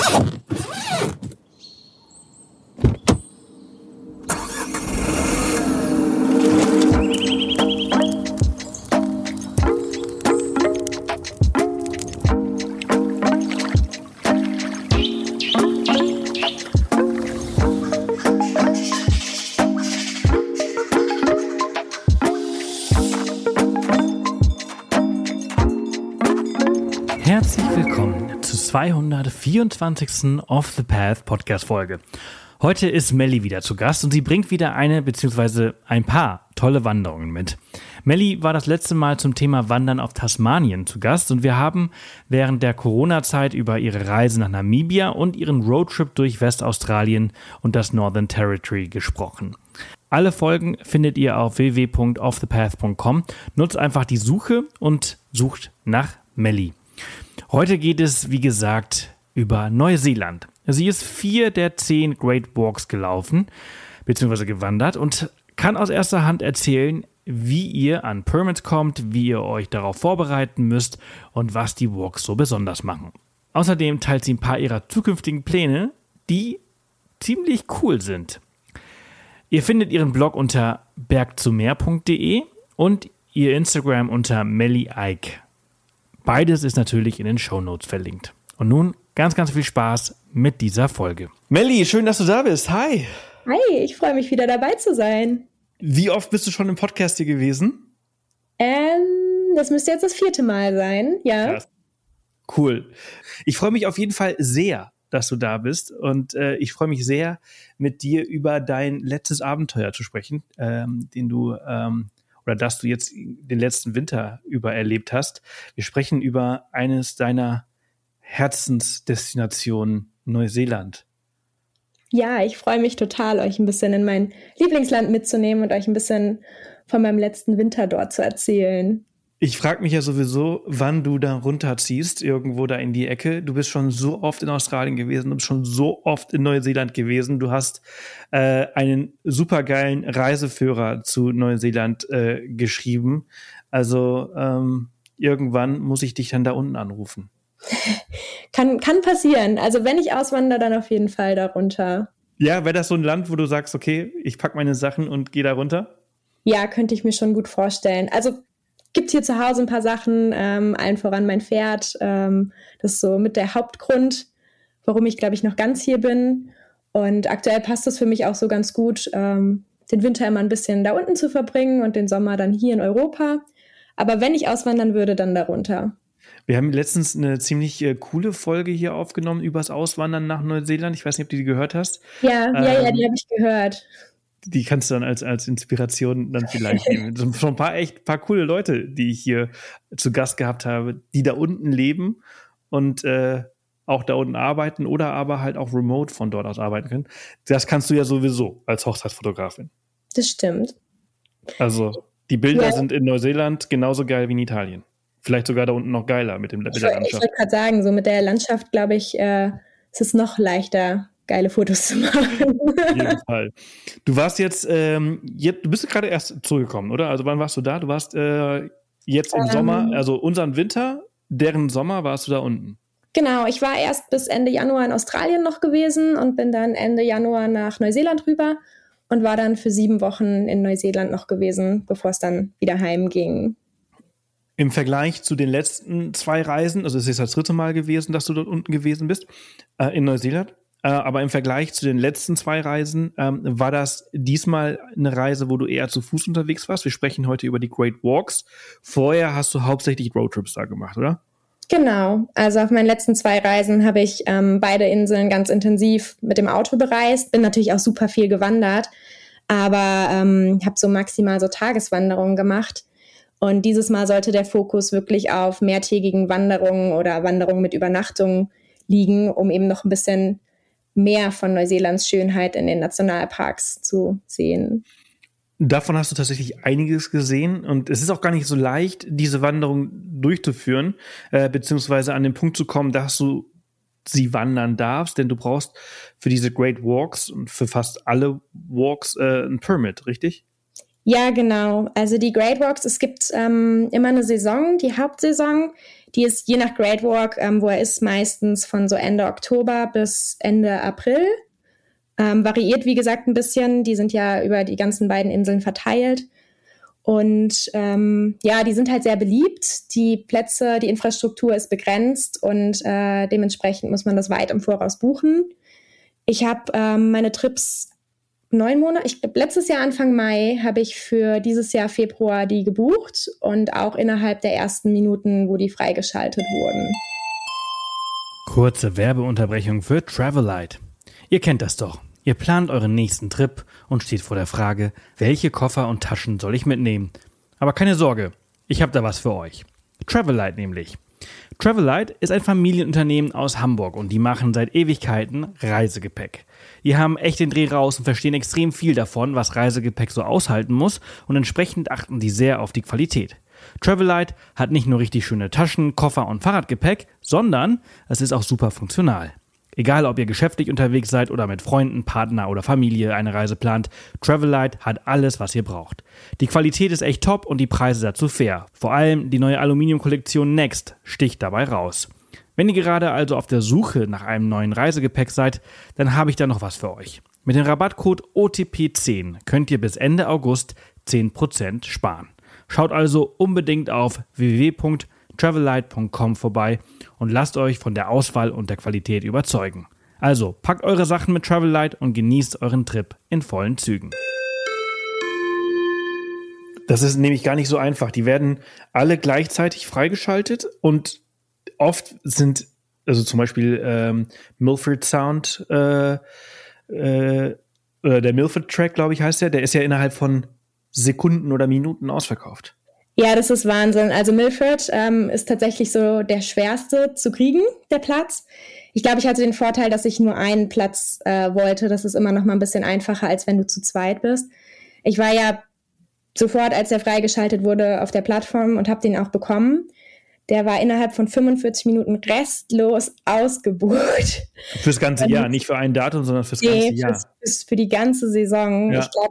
Herzlich willkommen zur 224. Off the Path Podcast-Folge. Heute ist Melli wieder zu Gast und sie bringt wieder eine bzw. ein paar tolle Wanderungen mit. Melli war das letzte Mal zum Thema Wandern auf Tasmanien zu Gast und wir haben während der Corona-Zeit über ihre Reise nach Namibia und ihren Roadtrip durch Westaustralien und das Northern Territory gesprochen. Alle Folgen findet ihr auf www.offthepath.com. Nutzt einfach die Suche und sucht nach Melli. Heute geht es, wie gesagt, über Neuseeland. Sie ist 4 der 10 Great Walks gelaufen bzw. gewandert und kann aus erster Hand erzählen, wie ihr an Permits kommt, wie ihr euch darauf vorbereiten müsst und was die Walks so besonders machen. Außerdem teilt sie ein paar ihrer zukünftigen Pläne, die ziemlich cool sind. Ihr findet ihren Blog unter bergzumeer.de und ihr Instagram unter Melli Ike. Beides ist natürlich in den Shownotes verlinkt. Und nun ganz, ganz viel Spaß mit dieser Folge. Melli, schön, dass du da bist. Hi. Hi, ich freue mich wieder dabei zu sein. Wie oft bist du schon im Podcast hier gewesen? Das müsste jetzt das 4. Mal sein, ja. Krass. Cool. Ich freue mich auf jeden Fall sehr, dass du da bist. Und ich freue mich sehr, mit dir über dein letztes Abenteuer zu sprechen, dass du jetzt den letzten Winter über erlebt hast. Wir sprechen über eines deiner Herzensdestinationen, Neuseeland. Ja, ich freue mich total, euch ein bisschen in mein Lieblingsland mitzunehmen und euch ein bisschen von meinem letzten Winter dort zu erzählen. Ich frage mich ja sowieso, wann du da runterziehst, irgendwo da in die Ecke. Du bist schon so oft in Australien gewesen, du bist schon so oft in Neuseeland gewesen. Du hast einen supergeilen Reiseführer zu Neuseeland geschrieben. Also irgendwann muss ich dich dann da unten anrufen. Kann passieren. Also wenn ich auswandere, dann auf jeden Fall da runter. Ja, wäre das so ein Land, wo du sagst, okay, ich packe meine Sachen und gehe da runter? Ja, könnte ich mir schon gut vorstellen. Also gibt hier zu Hause ein paar Sachen, allen voran mein Pferd. Das ist so mit der Hauptgrund, warum ich, glaube ich, noch ganz hier bin. Und aktuell passt es für mich auch so ganz gut, den Winter immer ein bisschen da unten zu verbringen und den Sommer dann hier in Europa. Aber wenn ich auswandern würde, dann darunter. Wir haben letztens eine ziemlich coole Folge hier aufgenommen übers Auswandern nach Neuseeland. Ich weiß nicht, ob du die gehört hast. Ja, die habe ich gehört. Die kannst du dann als Inspiration dann vielleicht nehmen. Schon ein paar coole Leute, die ich hier zu Gast gehabt habe, die da unten leben und auch da unten arbeiten oder aber halt auch remote von dort aus arbeiten können. Das kannst du ja sowieso als Hochzeitsfotografin. Das stimmt. Also die Bilder sind in Neuseeland genauso geil wie in Italien. Vielleicht sogar da unten noch geiler mit der Landschaft. Ich wollte gerade sagen, so mit der Landschaft, glaube ich, ist es noch leichter, geile Fotos zu machen. Auf jeden Fall. Du warst du bist gerade erst zurückgekommen, oder? Also wann warst du da? Du warst jetzt im Sommer, also unseren Winter, deren Sommer warst du da unten. Genau, ich war erst bis Ende Januar in Australien noch gewesen und bin dann Ende Januar nach Neuseeland rüber und war dann für 7 Wochen in Neuseeland noch gewesen, bevor es dann wieder heimging. Im Vergleich zu den letzten 2 Reisen, also es ist das 3. Mal gewesen, dass du dort unten gewesen bist, in Neuseeland, aber im Vergleich zu den letzten 2 Reisen, war das diesmal eine Reise, wo du eher zu Fuß unterwegs warst? Wir sprechen heute über die Great Walks. Vorher hast du hauptsächlich Roadtrips da gemacht, oder? Genau, also auf meinen letzten 2 Reisen habe ich beide Inseln ganz intensiv mit dem Auto bereist, bin natürlich auch super viel gewandert, aber habe so maximal so Tageswanderungen gemacht. Und dieses Mal sollte der Fokus wirklich auf mehrtägigen Wanderungen oder Wanderungen mit Übernachtung liegen, um eben noch ein bisschen mehr von Neuseelands Schönheit in den Nationalparks zu sehen. Davon hast du tatsächlich einiges gesehen und es ist auch gar nicht so leicht, diese Wanderung durchzuführen, beziehungsweise an den Punkt zu kommen, dass du sie wandern darfst, denn du brauchst für diese Great Walks und für fast alle Walks ein Permit, richtig? Ja, genau. Also die Great Walks, es gibt immer eine Saison, die Hauptsaison, die ist je nach Great Walk, wo er ist, meistens von so Ende Oktober bis Ende April. Variiert, wie gesagt, ein bisschen. Die sind ja über die ganzen beiden Inseln verteilt. Und ja, die sind halt sehr beliebt. Die Plätze, die Infrastruktur ist begrenzt und dementsprechend muss man das weit im Voraus buchen. Ich habe meine Trips 9 Monate, ich glaube letztes Jahr Anfang Mai habe ich für dieses Jahr Februar die gebucht und auch innerhalb der ersten Minuten, wo die freigeschaltet wurden. Kurze Werbeunterbrechung für Travelite. Ihr kennt das doch. Ihr plant euren nächsten Trip und steht vor der Frage, welche Koffer und Taschen soll ich mitnehmen? Aber keine Sorge, ich habe da was für euch. Travelite nämlich. Travelite ist ein Familienunternehmen aus Hamburg und die machen seit Ewigkeiten Reisegepäck. Die haben echt den Dreh raus und verstehen extrem viel davon, was Reisegepäck so aushalten muss und entsprechend achten die sehr auf die Qualität. Travelite hat nicht nur richtig schöne Taschen, Koffer und Fahrradgepäck, sondern es ist auch super funktional. Egal, ob ihr geschäftlich unterwegs seid oder mit Freunden, Partner oder Familie eine Reise plant, Travelite hat alles, was ihr braucht. Die Qualität ist echt top und die Preise dazu fair. Vor allem die neue Aluminium-Kollektion Next sticht dabei raus. Wenn ihr gerade also auf der Suche nach einem neuen Reisegepäck seid, dann habe ich da noch was für euch. Mit dem Rabattcode OTP10 könnt ihr bis Ende August 10% sparen. Schaut also unbedingt auf www.travelite.com vorbei und lasst euch von der Auswahl und der Qualität überzeugen. Also packt eure Sachen mit Travelite und genießt euren Trip in vollen Zügen. Das ist nämlich gar nicht so einfach. Die werden alle gleichzeitig freigeschaltet und oft sind, also zum Beispiel Milford Sound, der Milford Track, glaube ich, heißt der ist ja innerhalb von Sekunden oder Minuten ausverkauft. Ja, das ist Wahnsinn. Also Milford ist tatsächlich so der schwerste zu kriegen, der Platz. Ich glaube, ich hatte den Vorteil, dass ich nur einen Platz wollte. Das ist immer noch mal ein bisschen einfacher, als wenn du zu zweit bist. Ich war ja sofort, als der freigeschaltet wurde, auf der Plattform und habe den auch bekommen. Der war innerhalb von 45 Minuten restlos ausgebucht. Fürs ganze Jahr, nicht für ein Datum, sondern fürs ganze Jahr. Für die ganze Saison. Ja. Ich glaube,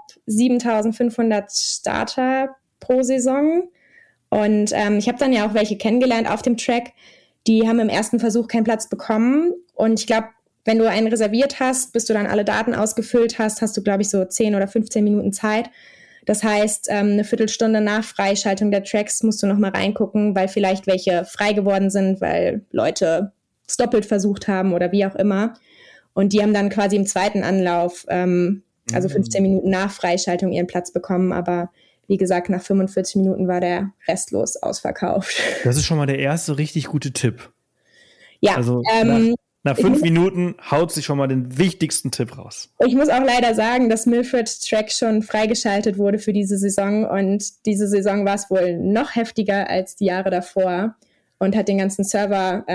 7.500 Starter pro Saison. Und ich habe dann ja auch welche kennengelernt auf dem Track, die haben im ersten Versuch keinen Platz bekommen. Und ich glaube, wenn du einen reserviert hast, bis du dann alle Daten ausgefüllt hast, hast du, glaube ich, so 10 oder 15 Minuten Zeit. Das heißt, eine Viertelstunde nach Freischaltung der Tracks musst du nochmal reingucken, weil vielleicht welche frei geworden sind, weil Leute es doppelt versucht haben oder wie auch immer. Und die haben dann quasi im zweiten Anlauf, also 15 Minuten nach Freischaltung, ihren Platz bekommen. Aber wie gesagt, nach 45 Minuten war der restlos ausverkauft. Das ist schon mal der erste richtig gute Tipp. Ja, also nach 5 Minuten haut sich schon mal den wichtigsten Tipp raus. Ich muss auch leider sagen, dass Milford Track schon freigeschaltet wurde für diese Saison und diese Saison war es wohl noch heftiger als die Jahre davor und hat den ganzen Server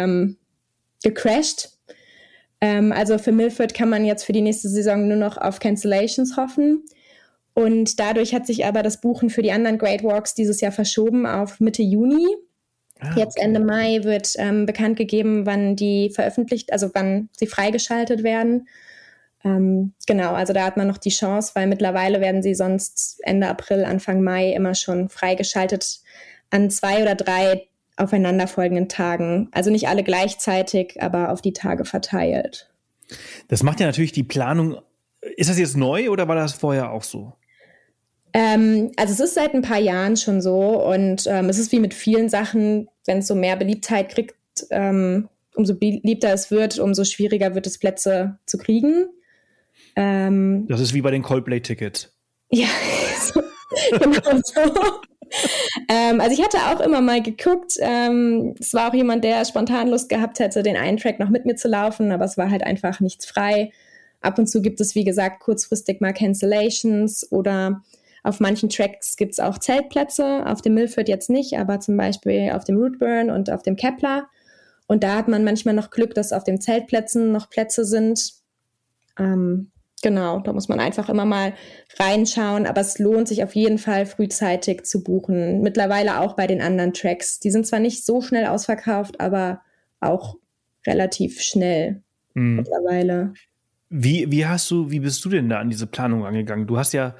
gecrashed. Also für Milford kann man jetzt für die nächste Saison nur noch auf Cancellations hoffen. Und dadurch hat sich aber das Buchen für die anderen Great Walks dieses Jahr verschoben auf Mitte Juni. Jetzt Ende Mai wird bekannt gegeben, wann die veröffentlicht, also wann sie freigeschaltet werden. Genau, also da hat man noch die Chance, weil mittlerweile werden sie sonst Ende April, Anfang Mai immer schon freigeschaltet an 2 oder 3 aufeinanderfolgenden Tagen. Also nicht alle gleichzeitig, aber auf die Tage verteilt. Das macht ja natürlich die Planung. Ist das jetzt neu oder war das vorher auch so? Also es ist seit ein paar Jahren schon so und es ist wie mit vielen Sachen, wenn es so mehr Beliebtheit kriegt, umso beliebter es wird, umso schwieriger wird es, Plätze zu kriegen. Das ist wie bei den Coldplay-Tickets. Ja, genau so. Also ich hatte auch immer mal geguckt, es war auch jemand, der spontan Lust gehabt hätte, den einen Track noch mit mir zu laufen, aber es war halt einfach nichts frei. Ab und zu gibt es, wie gesagt, kurzfristig mal Cancellations oder auf manchen Tracks gibt es auch Zeltplätze, auf dem Milford jetzt nicht, aber zum Beispiel auf dem Rootburn und auf dem Kepler. Und da hat man manchmal noch Glück, dass auf den Zeltplätzen noch Plätze sind. Genau, da muss man einfach immer mal reinschauen, aber es lohnt sich auf jeden Fall frühzeitig zu buchen. Mittlerweile auch bei den anderen Tracks. Die sind zwar nicht so schnell ausverkauft, aber auch relativ schnell mittlerweile. Wie bist du denn da an diese Planung angegangen? Du hast ja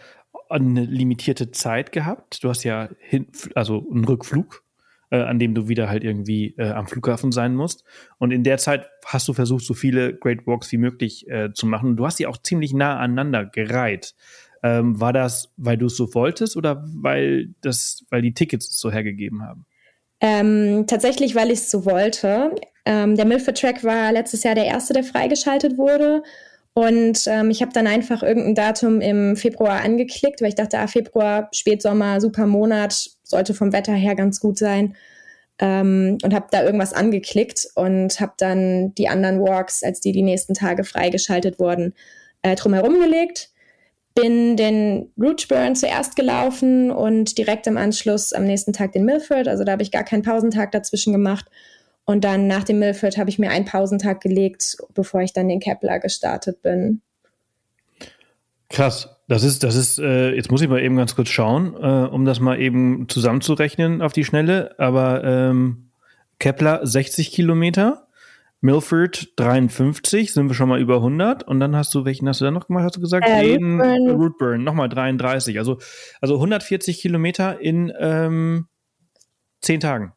eine limitierte Zeit gehabt. Du hast ja also einen Rückflug, an dem du wieder halt irgendwie am Flughafen sein musst. Und in der Zeit hast du versucht, so viele Great Walks wie möglich zu machen. Du hast die auch ziemlich nah aneinander gereiht. War das, weil du es so wolltest oder weil die Tickets es so hergegeben haben? Tatsächlich, weil ich es so wollte. Der Milford Track war letztes Jahr der erste, der freigeschaltet wurde. Und ich habe dann einfach irgendein Datum im Februar angeklickt, weil ich dachte, Februar, Spätsommer, super Monat, sollte vom Wetter her ganz gut sein. Und habe da irgendwas angeklickt und habe dann die anderen Walks, als die nächsten Tage freigeschaltet wurden, drumherum gelegt. Bin den Rougeburn zuerst gelaufen und direkt im Anschluss am nächsten Tag den Milford. Also da habe ich gar keinen Pausentag dazwischen gemacht. Und dann nach dem Milford habe ich mir einen Pausentag gelegt, bevor ich dann den Kepler gestartet bin. Krass. Das ist, jetzt muss ich mal eben ganz kurz schauen, um das mal eben zusammenzurechnen auf die Schnelle. Aber Kepler 60 Kilometer, Milford 53, sind wir schon mal über 100. Und dann welchen hast du dann noch gemacht, hast du gesagt? Rougeburn, nochmal 33. Also 140 Kilometer in 10 Tagen.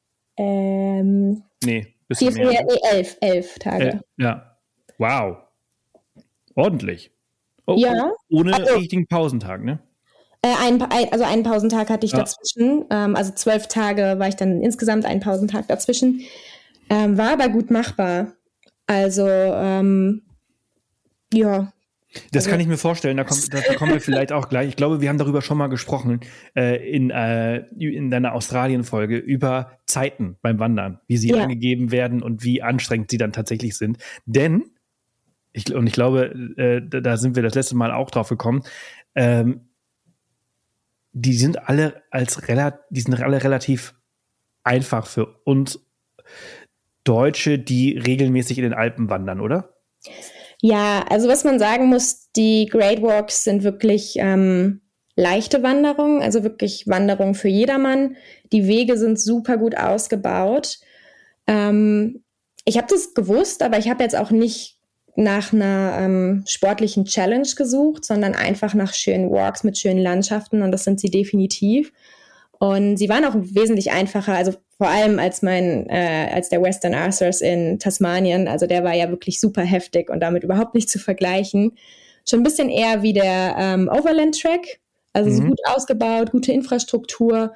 Nee, bisschen mehr. 11 Tage. Ja. Wow. Ordentlich. Ja. Ohne richtigen Pausentag, ne? Also einen Pausentag hatte ich dazwischen. Also 12 Tage war ich dann insgesamt einen Pausentag dazwischen. War aber gut machbar. Also, ja. Das kann ich mir vorstellen, da kommen wir vielleicht auch gleich. Ich glaube, wir haben darüber schon mal gesprochen in deiner Australien-Folge über Zeiten beim Wandern, wie sie angegeben werden und wie anstrengend sie dann tatsächlich sind. Denn, ich glaube, da sind wir das letzte Mal auch drauf gekommen, die sind alle relativ einfach für uns Deutsche, die regelmäßig in den Alpen wandern, oder? Ja, also was man sagen muss, die Great Walks sind wirklich leichte Wanderungen, also wirklich Wanderungen für jedermann. Die Wege sind super gut ausgebaut. Ich habe das gewusst, aber ich habe jetzt auch nicht nach einer sportlichen Challenge gesucht, sondern einfach nach schönen Walks mit schönen Landschaften, und das sind sie definitiv. Und sie waren auch wesentlich einfacher, also vor allem als der Western Arthurs in Tasmanien. Also der war ja wirklich super heftig und damit überhaupt nicht zu vergleichen. Schon ein bisschen eher wie der Overland Track, also so gut ausgebaut, gute Infrastruktur.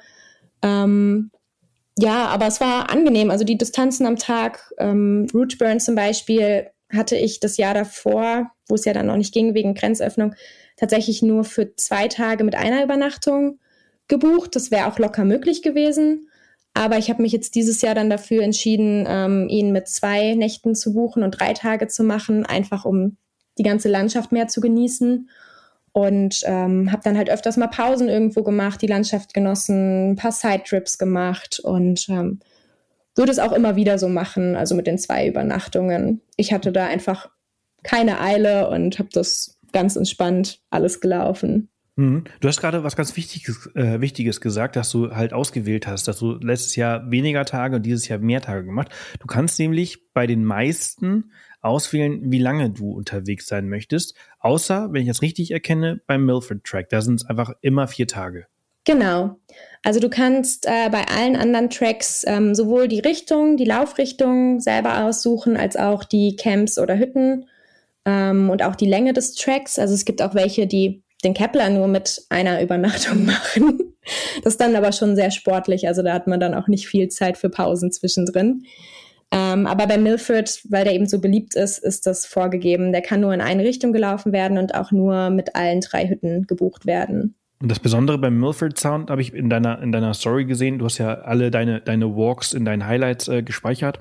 Ja, aber es war angenehm. Also die Distanzen am Tag, Rougeburn zum Beispiel, hatte ich das Jahr davor, wo es ja dann noch nicht ging wegen Grenzöffnung, tatsächlich nur für 2 Tage mit einer Übernachtung gebucht. Das wäre auch locker möglich gewesen. Aber ich habe mich jetzt dieses Jahr dann dafür entschieden, ihn mit 2 Nächten zu buchen und 3 Tage zu machen, einfach um die ganze Landschaft mehr zu genießen. Und habe dann halt öfters mal Pausen irgendwo gemacht, die Landschaft genossen, ein paar Sidetrips gemacht und würde es auch immer wieder so machen, also mit den 2 Übernachtungen. Ich hatte da einfach keine Eile und habe das ganz entspannt alles gelaufen. Du hast gerade was ganz Wichtiges gesagt, dass du halt ausgewählt hast, dass du letztes Jahr weniger Tage und dieses Jahr mehr Tage gemacht. Du kannst nämlich bei den meisten auswählen, wie lange du unterwegs sein möchtest, außer, wenn ich das richtig erkenne, beim Milford Track. Da sind es einfach immer 4 Tage. Genau. Also du kannst bei allen anderen Tracks sowohl die Laufrichtung selber aussuchen, als auch die Camps oder Hütten und auch die Länge des Tracks. Also es gibt auch welche, die den Kepler nur mit einer Übernachtung machen. Das ist dann aber schon sehr sportlich, also da hat man dann auch nicht viel Zeit für Pausen zwischendrin. Aber bei Milford, weil der eben so beliebt ist, ist das vorgegeben. Der kann nur in eine Richtung gelaufen werden und auch nur mit allen 3 Hütten gebucht werden. Und das Besondere beim Milford Sound habe ich in deiner Story gesehen, du hast ja alle deine Walks in deinen Highlights gespeichert,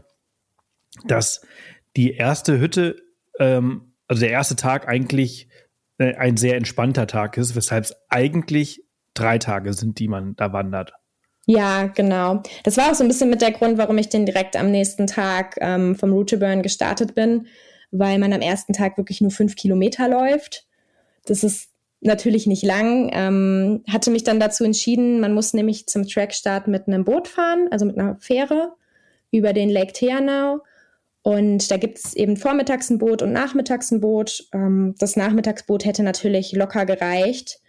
dass die erste Hütte, also der erste Tag eigentlich ein sehr entspannter Tag ist, weshalb es eigentlich 3 Tage sind, die man da wandert. Ja, genau. Das war auch so ein bisschen mit der Grund, warum ich den direkt am nächsten Tag vom Rougeburn gestartet bin, weil man am ersten Tag wirklich nur 5 Kilometer läuft. Das ist natürlich nicht lang. Hatte mich dann dazu entschieden, man muss nämlich zum Trackstart mit einem Boot fahren, also mit einer Fähre über den Lake Teanau. Und da gibt es eben vormittags ein Boot und nachmittags ein Boot. Das Nachmittagsboot hätte natürlich locker gereicht.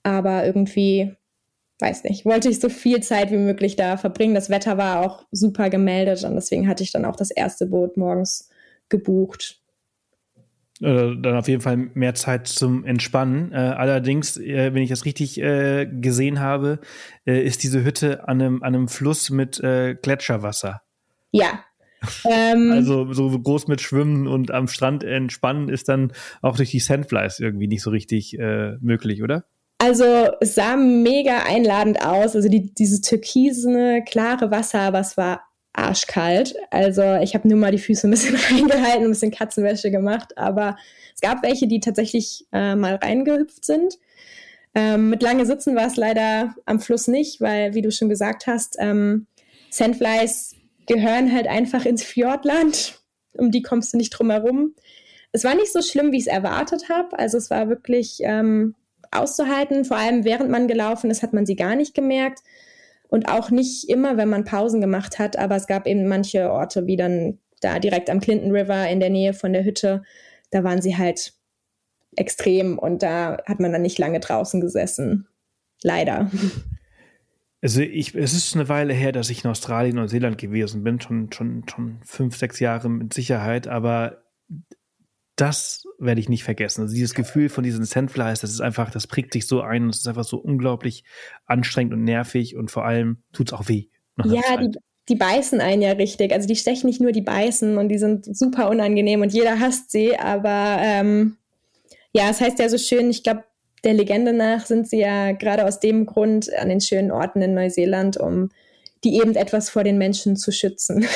aber irgendwie, weiß nicht, wollte ich so viel Zeit wie möglich da verbringen. Das Wetter war auch super gemeldet und deswegen hatte ich dann auch das erste Boot morgens gebucht. Dann auf jeden Fall mehr Zeit zum Entspannen. Allerdings, wenn ich das richtig gesehen habe, ist diese Hütte an einem Fluss mit Gletscherwasser. Ja. Also so groß mit Schwimmen und am Strand entspannen ist dann auch durch die Sandflies irgendwie nicht so richtig möglich, oder? Also es sah mega einladend aus. Also dieses türkisene, klare Wasser, aber es war arschkalt. Also ich habe nur mal die Füße ein bisschen reingehalten, ein bisschen Katzenwäsche gemacht. Aber es gab welche, die tatsächlich mal reingehüpft sind. Mit lange Sitzen war es leider am Fluss nicht, weil, wie du schon gesagt hast, Sandflies gehören halt einfach ins Fjordland. Um die kommst du nicht drum herum. Es war nicht so schlimm, wie ich es erwartet habe. Also es war wirklich auszuhalten. Vor allem während man gelaufen ist, hat man sie gar nicht gemerkt. Und auch nicht immer, wenn man Pausen gemacht hat. Aber es gab eben manche Orte, wie dann da direkt am Clinton River in der Nähe von der Hütte. Da waren sie halt extrem und da hat man dann nicht lange draußen gesessen. Leider. Also es ist eine Weile her, dass ich in Australien und Neuseeland gewesen bin. Schon 5, 6 Jahre mit Sicherheit. Aber das werde ich nicht vergessen. Also dieses Gefühl von diesen Sandflies, das prägt sich so ein und es ist einfach so unglaublich anstrengend und nervig und vor allem tut es auch weh. Ja, die beißen einen ja richtig. Also die stechen nicht nur, die beißen und die sind super unangenehm und jeder hasst sie. Aber ja, es heißt ja so schön, ich glaube, der Legende nach sind sie ja gerade aus dem Grund an den schönen Orten in Neuseeland, um die eben etwas vor den Menschen zu schützen.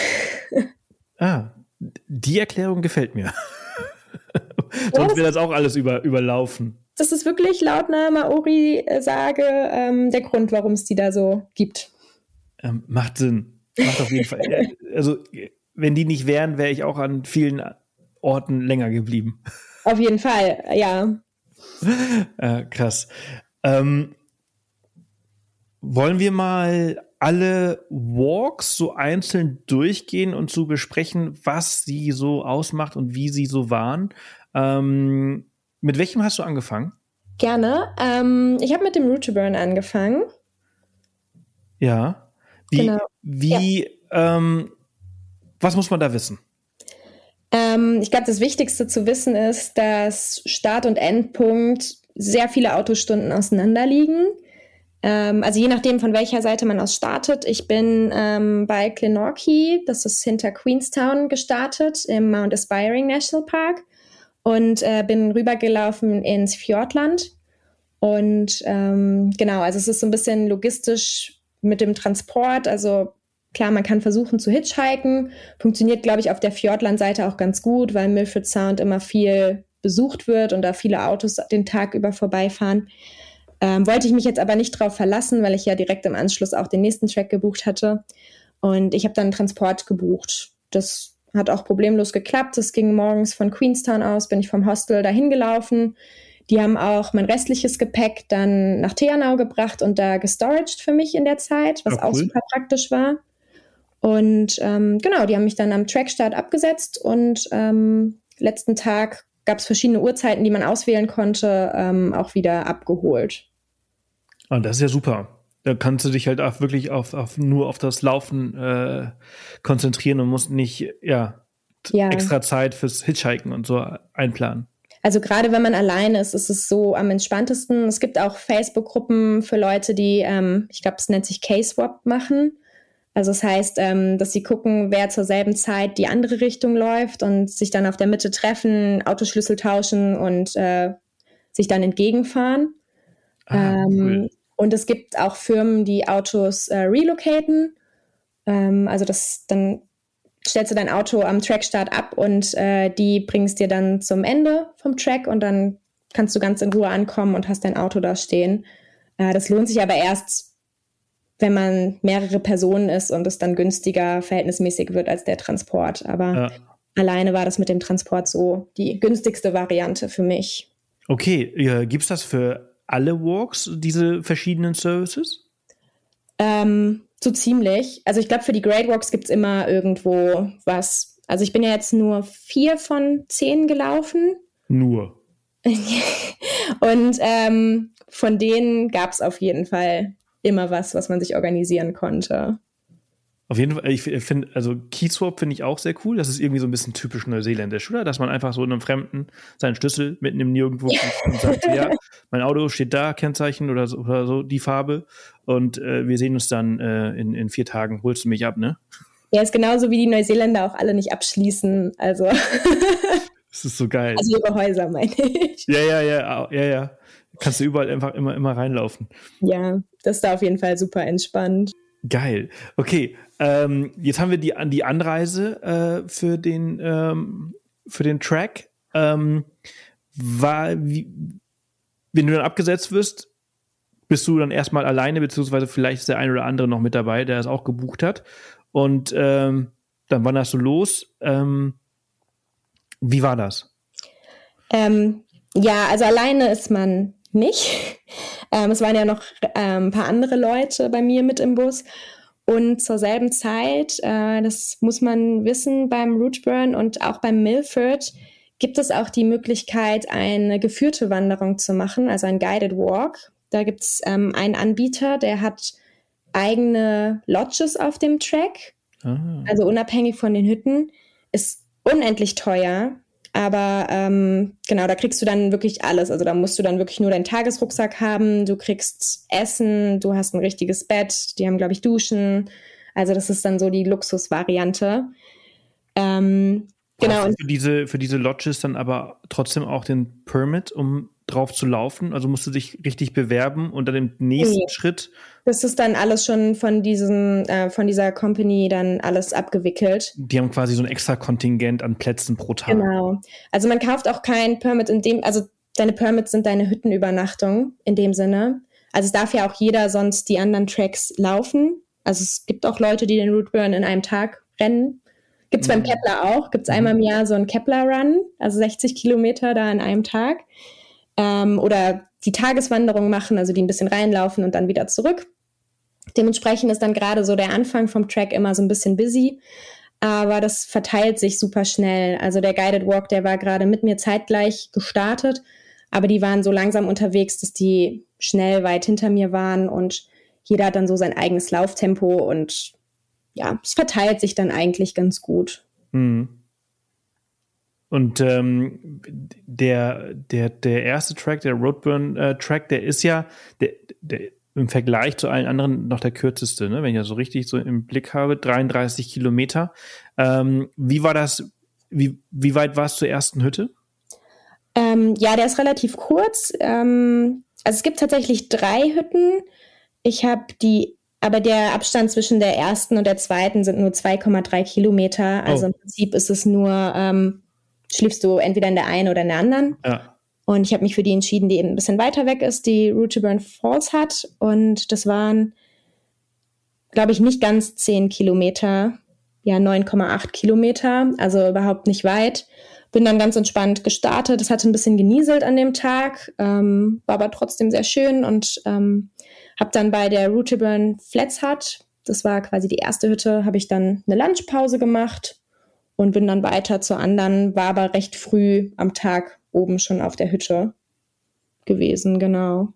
Die Erklärung gefällt mir. Sonst wäre das auch alles überlaufen. Das ist wirklich laut einer Maori-Sage der Grund, warum es die da so gibt. Macht Sinn. Macht auf jeden Fall. Also, wenn die nicht wären, wäre ich auch an vielen Orten länger geblieben. Auf jeden Fall, ja. Krass. Wollen wir mal alle Walks so einzeln durchgehen und zu besprechen, was sie so ausmacht und wie sie so waren? Mit welchem hast du angefangen? Gerne. Ich habe mit dem Root to Burn angefangen. Ja. Was muss man da wissen? Ich glaube, das Wichtigste zu wissen ist, dass Start- und Endpunkt sehr viele Autostunden auseinander liegen. Also je nachdem, von welcher Seite man aus startet. Ich bin bei Glenorchy, das ist hinter Queenstown, gestartet, im Mount Aspiring National Park und bin rübergelaufen ins Fjordland. Und genau, also es ist so ein bisschen logistisch mit dem Transport, also klar, man kann versuchen zu hitchhiken. Funktioniert, glaube ich, auf der Fjordland-Seite auch ganz gut, weil Milford Sound immer viel besucht wird und da viele Autos den Tag über vorbeifahren. Wollte ich mich jetzt aber nicht drauf verlassen, weil ich ja direkt im Anschluss auch den nächsten Track gebucht hatte. Und ich habe dann Transport gebucht. Das hat auch problemlos geklappt. Das ging morgens von Queenstown aus, bin ich vom Hostel dahin gelaufen. Die haben auch mein restliches Gepäck dann nach Teanau gebracht und da gestoraged für mich in der Zeit, was auch super praktisch war. Und genau, die haben mich dann am Trackstart abgesetzt und letzten Tag gab es verschiedene Uhrzeiten, die man auswählen konnte, auch wieder abgeholt. Ah, das ist ja super. Da kannst du dich halt auch wirklich nur auf das Laufen konzentrieren und musst nicht extra Zeit fürs Hitchhiken und so einplanen. Also gerade wenn man alleine ist, ist es so am entspanntesten. Es gibt auch Facebook-Gruppen für Leute, die, ich glaube, es nennt sich K-Swap machen. Also das heißt, dass sie gucken, wer zur selben Zeit die andere Richtung läuft und sich dann auf der Mitte treffen, Autoschlüssel tauschen und sich dann entgegenfahren. Cool. Und es gibt auch Firmen, die Autos relocaten. Also dann stellst du dein Auto am Trackstart ab und die bringen es dir dann zum Ende vom Track und dann kannst du ganz in Ruhe ankommen und hast dein Auto da stehen. Das lohnt sich aber erst, wenn man mehrere Personen ist und es dann günstiger verhältnismäßig wird als der Transport. Aber alleine war das mit dem Transport so die günstigste Variante für mich. Okay, gibt es das für alle Walks, diese verschiedenen Services? So ziemlich. Also ich glaube, für die Great Walks gibt es immer irgendwo was. Also ich bin ja jetzt nur 4 von 10 gelaufen. Nur? Und von denen gab es auf jeden Fall immer was man sich organisieren konnte. Auf jeden Fall, ich finde, also Keyswap finde ich auch sehr cool. Das ist irgendwie so ein bisschen typisch neuseeländisch, oder? Dass man einfach so einem Fremden seinen Schlüssel mitnimmt Nirgendwo und sagt, ja, mein Auto steht da, Kennzeichen oder so die Farbe. Und wir sehen uns dann in 4 Tagen, holst du mich ab, ne? Ja, ist genauso wie die Neuseeländer auch alle nicht abschließen. Also. Das ist so geil. Also ihre Häuser, meine ich. Ja. Kannst du überall einfach immer reinlaufen. Ja, das ist da auf jeden Fall super entspannt. Geil. Okay, jetzt haben wir die Anreise für den Track. Wenn du dann abgesetzt wirst, bist du dann erstmal alleine, beziehungsweise vielleicht ist der ein oder andere noch mit dabei, der es auch gebucht hat. Und dann wanderst du los. Wie war das? Ja, also alleine ist man nicht. Es waren ja noch ein paar andere Leute bei mir mit im Bus. Und zur selben Zeit, das muss man wissen, beim Routeburn und auch beim Milford gibt es auch die Möglichkeit, eine geführte Wanderung zu machen, also ein Guided Walk. Da gibt es einen Anbieter, der hat eigene Lodges auf dem Track, also unabhängig von den Hütten. Ist unendlich teuer. Aber genau, da kriegst du dann wirklich alles. Also da musst du dann wirklich nur deinen Tagesrucksack haben. Du kriegst Essen, du hast ein richtiges Bett. Die haben, glaube ich, Duschen. Also das ist dann so die Luxusvariante. Genau. Hast du für diese Lodges dann aber trotzdem auch den Permit, um drauf zu laufen? Also musst du dich richtig bewerben und dann im nächsten Schritt? Das ist dann alles schon von dieser Company dann alles abgewickelt. Die haben quasi so ein extra Kontingent an Plätzen pro Tag. Genau. Also man kauft auch kein Permit also deine Permits sind deine Hüttenübernachtung in dem Sinne. Also es darf ja auch jeder sonst die anderen Tracks laufen. Also es gibt auch Leute, die den Routeburn in einem Tag rennen. Gibt es beim Kepler auch. Gibt es einmal im Jahr so einen Kepler-Run, also 60 Kilometer da an einem Tag. Oder die Tageswanderung machen, also die ein bisschen reinlaufen und dann wieder zurück. Dementsprechend ist dann gerade so der Anfang vom Track immer so ein bisschen busy, aber das verteilt sich super schnell. Also der Guided Walk, der war gerade mit mir zeitgleich gestartet, aber die waren so langsam unterwegs, dass die schnell weit hinter mir waren und jeder hat dann so sein eigenes Lauftempo und ja, es verteilt sich dann eigentlich ganz gut. Mhm. Und der erste Track, der Roadburn-Track, der ist ja der im Vergleich zu allen anderen noch der kürzeste, ne? Wenn ich das so richtig so im Blick habe, 33 Kilometer. Wie war das? Wie weit war es zur ersten Hütte? Ja, der ist relativ kurz. Also es gibt tatsächlich 3 Hütten. Aber der Abstand zwischen der ersten und der zweiten sind nur 2,3 Kilometer. Also im Prinzip ist es nur schläfst du entweder in der einen oder in der anderen. Ja. Und ich habe mich für die entschieden, die eben ein bisschen weiter weg ist, die Routeburn Falls hat. Und das waren, glaube ich, nicht ganz 10 Kilometer, ja 9,8 Kilometer, also überhaupt nicht weit. Bin dann ganz entspannt gestartet. Es hatte ein bisschen genieselt an dem Tag, war aber trotzdem sehr schön und habe dann bei der Routeburn Flats Hut, das war quasi die erste Hütte, habe ich dann eine Lunchpause gemacht. Und bin dann weiter zur anderen, war aber recht früh am Tag oben schon auf der Hütte gewesen, genau.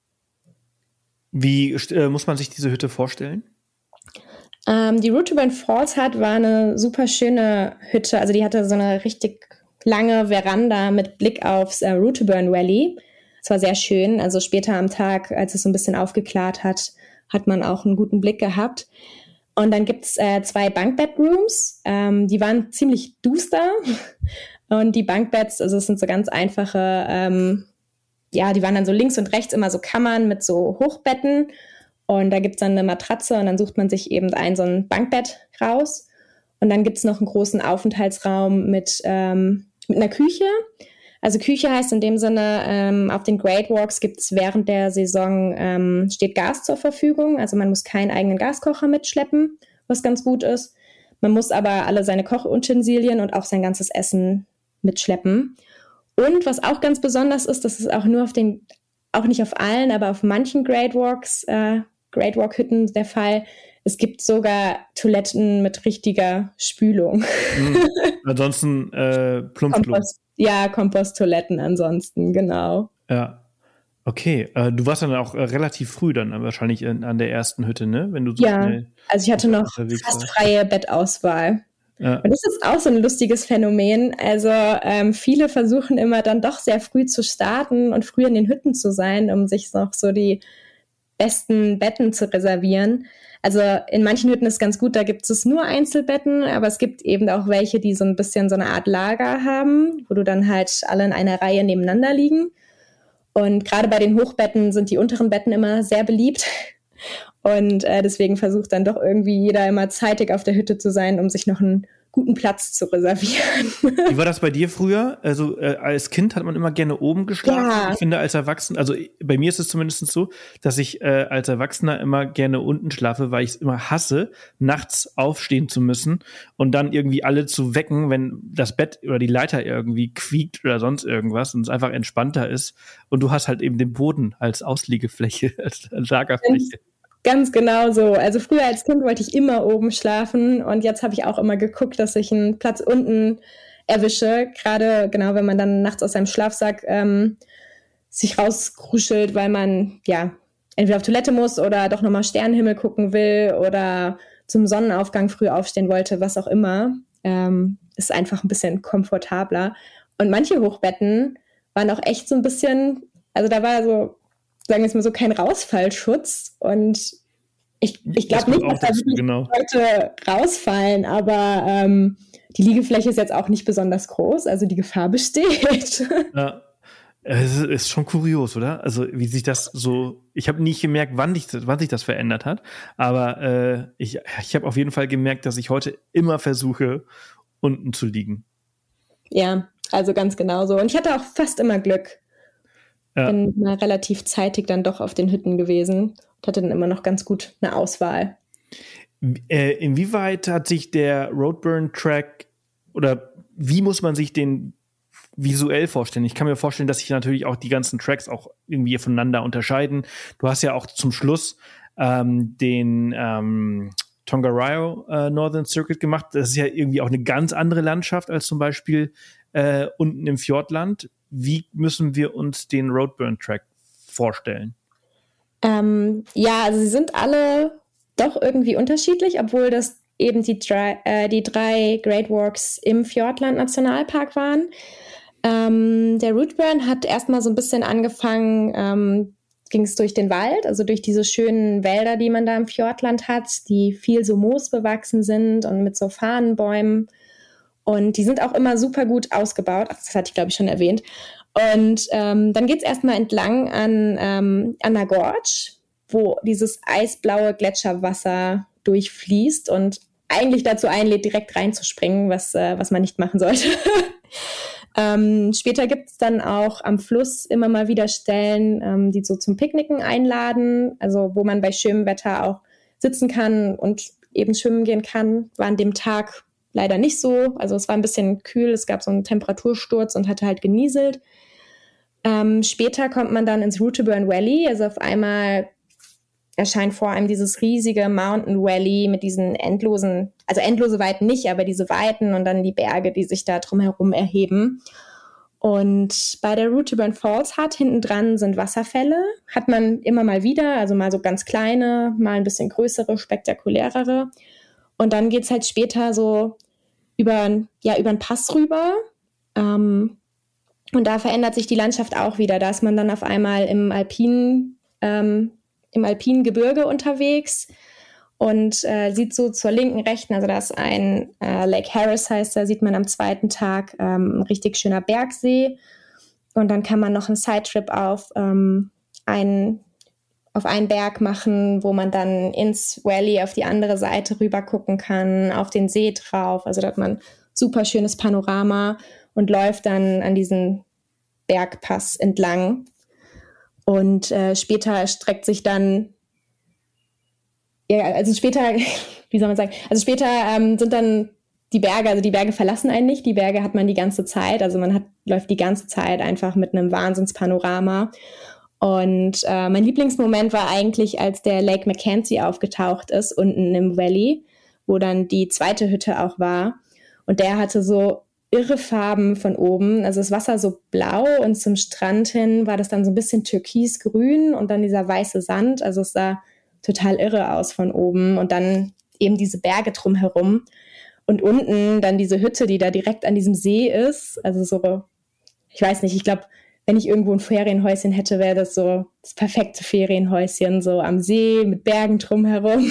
Wie muss man sich diese Hütte vorstellen? Die Routeburn Falls Hut war eine super schöne Hütte. Also die hatte so eine richtig lange Veranda mit Blick aufs Routeburn Valley. Es war sehr schön. Also später am Tag, als es so ein bisschen aufgeklärt hat, hat man auch einen guten Blick gehabt. Und dann gibt's 2 Bunkbed-Rooms, die waren ziemlich duster und die Bunkbeds, also es sind so ganz einfache, die waren dann so links und rechts immer so Kammern mit so Hochbetten und da gibt's dann eine Matratze und dann sucht man sich eben so ein Bunkbett raus und dann gibt's noch einen großen Aufenthaltsraum mit einer Küche. Also Küche heißt in dem Sinne, auf den Great Walks gibt's während der Saison, steht Gas zur Verfügung. Also man muss keinen eigenen Gaskocher mitschleppen, was ganz gut ist. Man muss aber alle seine Kochutensilien und auch sein ganzes Essen mitschleppen. Und was auch ganz besonders ist, das ist auch nur auch nicht auf allen, aber auf manchen Great Walk-Hütten der Fall, Es gibt sogar Toiletten mit richtiger Spülung. Ansonsten Plumpsklo. Komposttoiletten ansonsten, genau. Ja. Okay, du warst dann auch relativ früh dann wahrscheinlich an der ersten Hütte, ne? Wenn du so schnell also ich hatte noch fast freie Bettauswahl. Ja. Und das ist auch so ein lustiges Phänomen. Also viele versuchen immer dann doch sehr früh zu starten und früh in den Hütten zu sein, um sich noch so die besten Betten zu reservieren. Also in manchen Hütten ist ganz gut, da gibt es nur Einzelbetten, aber es gibt eben auch welche, die so ein bisschen so eine Art Lager haben, wo du dann halt alle in einer Reihe nebeneinander liegen. Und gerade bei den Hochbetten sind die unteren Betten immer sehr beliebt. Und deswegen versucht dann doch irgendwie jeder immer zeitig auf der Hütte zu sein, um sich noch einen guten Platz zu reservieren. Wie war das bei dir früher? Also als Kind hat man immer gerne oben geschlafen. Ja. Ich finde als Erwachsener, also bei mir ist es zumindest so, dass ich als Erwachsener immer gerne unten schlafe, weil ich es immer hasse, nachts aufstehen zu müssen und dann irgendwie alle zu wecken, wenn das Bett oder die Leiter irgendwie quiekt oder sonst irgendwas und es einfach entspannter ist. Und du hast halt eben den Boden als Ausliegefläche, als Lagerfläche. Ganz genau so. Also früher als Kind wollte ich immer oben schlafen und jetzt habe ich auch immer geguckt, dass ich einen Platz unten erwische. Gerade genau, wenn man dann nachts aus seinem Schlafsack sich rauskruschelt, weil man ja entweder auf Toilette muss oder doch nochmal Sternenhimmel gucken will oder zum Sonnenaufgang früh aufstehen wollte, was auch immer. Ist einfach ein bisschen komfortabler. Und manche Hochbetten waren auch echt so ein bisschen, also da war so, sagen wir es mal so, kein Rausfallschutz. Und ich glaube nicht, dass da wirklich Leute rausfallen, aber die Liegefläche ist jetzt auch nicht besonders groß, also die Gefahr besteht. Ja, es ist schon kurios, oder? Also wie sich das so, ich habe nicht gemerkt, wann sich das verändert hat, aber ich habe auf jeden Fall gemerkt, dass ich heute immer versuche, unten zu liegen. Ja, also ganz genau so. Und ich hatte auch fast immer Glück. Ja. Bin mal relativ zeitig dann doch auf den Hütten gewesen und hatte dann immer noch ganz gut eine Auswahl. Inwieweit hat sich der Roadburn-Track oder wie muss man sich den visuell vorstellen? Ich kann mir vorstellen, dass sich natürlich auch die ganzen Tracks auch irgendwie voneinander unterscheiden. Du hast ja auch zum Schluss den Tongariro Northern Circuit gemacht. Das ist ja irgendwie auch eine ganz andere Landschaft als zum Beispiel unten im Fjordland. Wie müssen wir uns den Roadburn-Track vorstellen? Also sie sind alle doch irgendwie unterschiedlich, obwohl das eben die drei Great Walks im Fjordland Nationalpark waren. Der Roadburn hat erstmal so ein bisschen angefangen, ging es durch den Wald, also durch diese schönen Wälder, die man da im Fjordland hat, die viel so moosbewachsen sind und mit so Fahnenbäumen. Und die sind auch immer super gut ausgebaut. Ach, das hatte ich, glaube ich, schon erwähnt. Und dann geht es erstmal entlang an der Gorge, wo dieses eisblaue Gletscherwasser durchfließt und eigentlich dazu einlädt, direkt reinzuspringen, was man nicht machen sollte. Später gibt es dann auch am Fluss immer mal wieder Stellen, die so zum Picknicken einladen, also wo man bei schönem Wetter auch sitzen kann und eben schwimmen gehen kann. War an dem Tag leider nicht so. Also es war ein bisschen kühl, es gab so einen Temperatursturz und hatte halt genieselt. Später kommt man dann ins Routeburn Valley, also auf einmal erscheint vor einem dieses riesige Mountain Valley mit diesen endlose Weiten nicht, aber diese Weiten und dann die Berge, die sich da drumherum erheben. Und bei der Routeburn Falls hinten dran sind Wasserfälle, hat man immer mal wieder, also mal so ganz kleine, mal ein bisschen größere, spektakulärere. Und dann geht's halt später so über einen Pass rüber. Und da verändert sich die Landschaft auch wieder. Da ist man dann auf einmal im alpinen Gebirge unterwegs und sieht so zur linken, rechten, also da ist ein Lake Harris heißt, da sieht man am zweiten Tag ein richtig schöner Bergsee. Und dann kann man noch einen Sidetrip auf einen Berg machen, wo man dann ins Valley auf die andere Seite rüber gucken kann, auf den See drauf. Also da hat man super schönes Panorama und läuft dann an diesen Bergpass entlang. Und später erstreckt sich dann, wie soll man sagen, also später sind dann die Berge, also die Berge verlassen einen nicht, die Berge hat man die ganze Zeit, also läuft die ganze Zeit einfach mit einem Wahnsinnspanorama. Und mein Lieblingsmoment war eigentlich, als der Lake Mackenzie aufgetaucht ist, unten im Valley, wo dann die zweite Hütte auch war. Und der hatte so irre Farben von oben. Also das Wasser so blau und zum Strand hin war das dann so ein bisschen türkisgrün und dann dieser weiße Sand. Also es sah total irre aus von oben. Und dann eben diese Berge drumherum. Und unten dann diese Hütte, die da direkt an diesem See ist. Also so, ich weiß nicht, ich glaube, wenn ich irgendwo ein Ferienhäuschen hätte, wäre das so das perfekte Ferienhäuschen, so am See mit Bergen drumherum.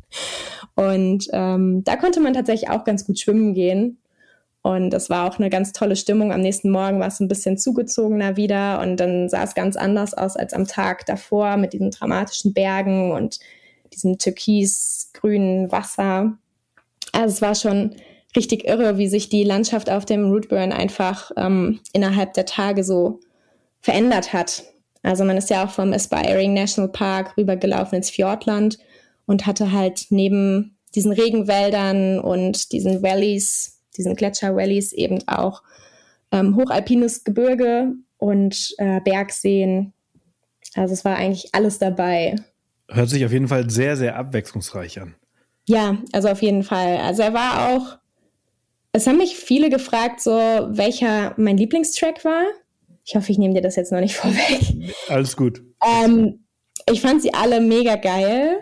Und da konnte man tatsächlich auch ganz gut schwimmen gehen. Und das war auch eine ganz tolle Stimmung. Am nächsten Morgen war es ein bisschen zugezogener wieder und dann sah es ganz anders aus als am Tag davor mit diesen dramatischen Bergen und diesem türkisgrünen Wasser. Also es war schon richtig irre, wie sich die Landschaft auf dem Routeburn einfach innerhalb der Tage so verändert hat. Also man ist ja auch vom Aspiring National Park rübergelaufen ins Fjordland und hatte halt neben diesen Regenwäldern und diesen Valleys, diesen Gletscher-Valleys eben auch hochalpines Gebirge und Bergseen. Also es war eigentlich alles dabei. Hört sich auf jeden Fall sehr, sehr abwechslungsreich an. Ja, also auf jeden Fall. Also er war auch, es haben mich viele gefragt, so welcher mein Lieblingstrack war. Ich hoffe, ich nehme dir das jetzt noch nicht vorweg. Alles gut. Ich fand sie alle mega geil.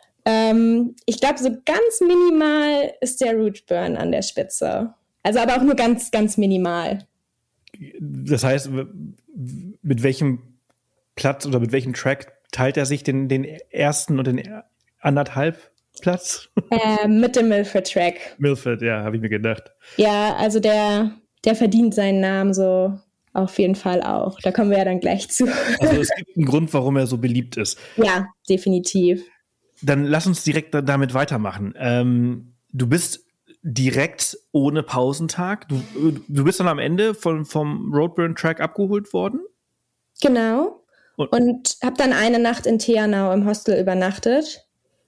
Ich glaube, so ganz minimal ist der Routeburn an der Spitze. Also aber auch nur ganz, ganz minimal. Das heißt, mit welchem Platz oder mit welchem Track teilt er sich den ersten und den anderthalb Platz? Mit dem Milford-Track. Milford, ja, habe ich mir gedacht. Ja, also der verdient seinen Namen so auf jeden Fall auch. Da kommen wir ja dann gleich zu. Also es gibt einen Grund, warum er so beliebt ist. Ja, definitiv. Dann lass uns direkt damit weitermachen. Du bist direkt ohne Pausentag. Du bist dann am Ende vom Roadburn-Track abgeholt worden? Genau. Und habe dann eine Nacht in Teanau im Hostel übernachtet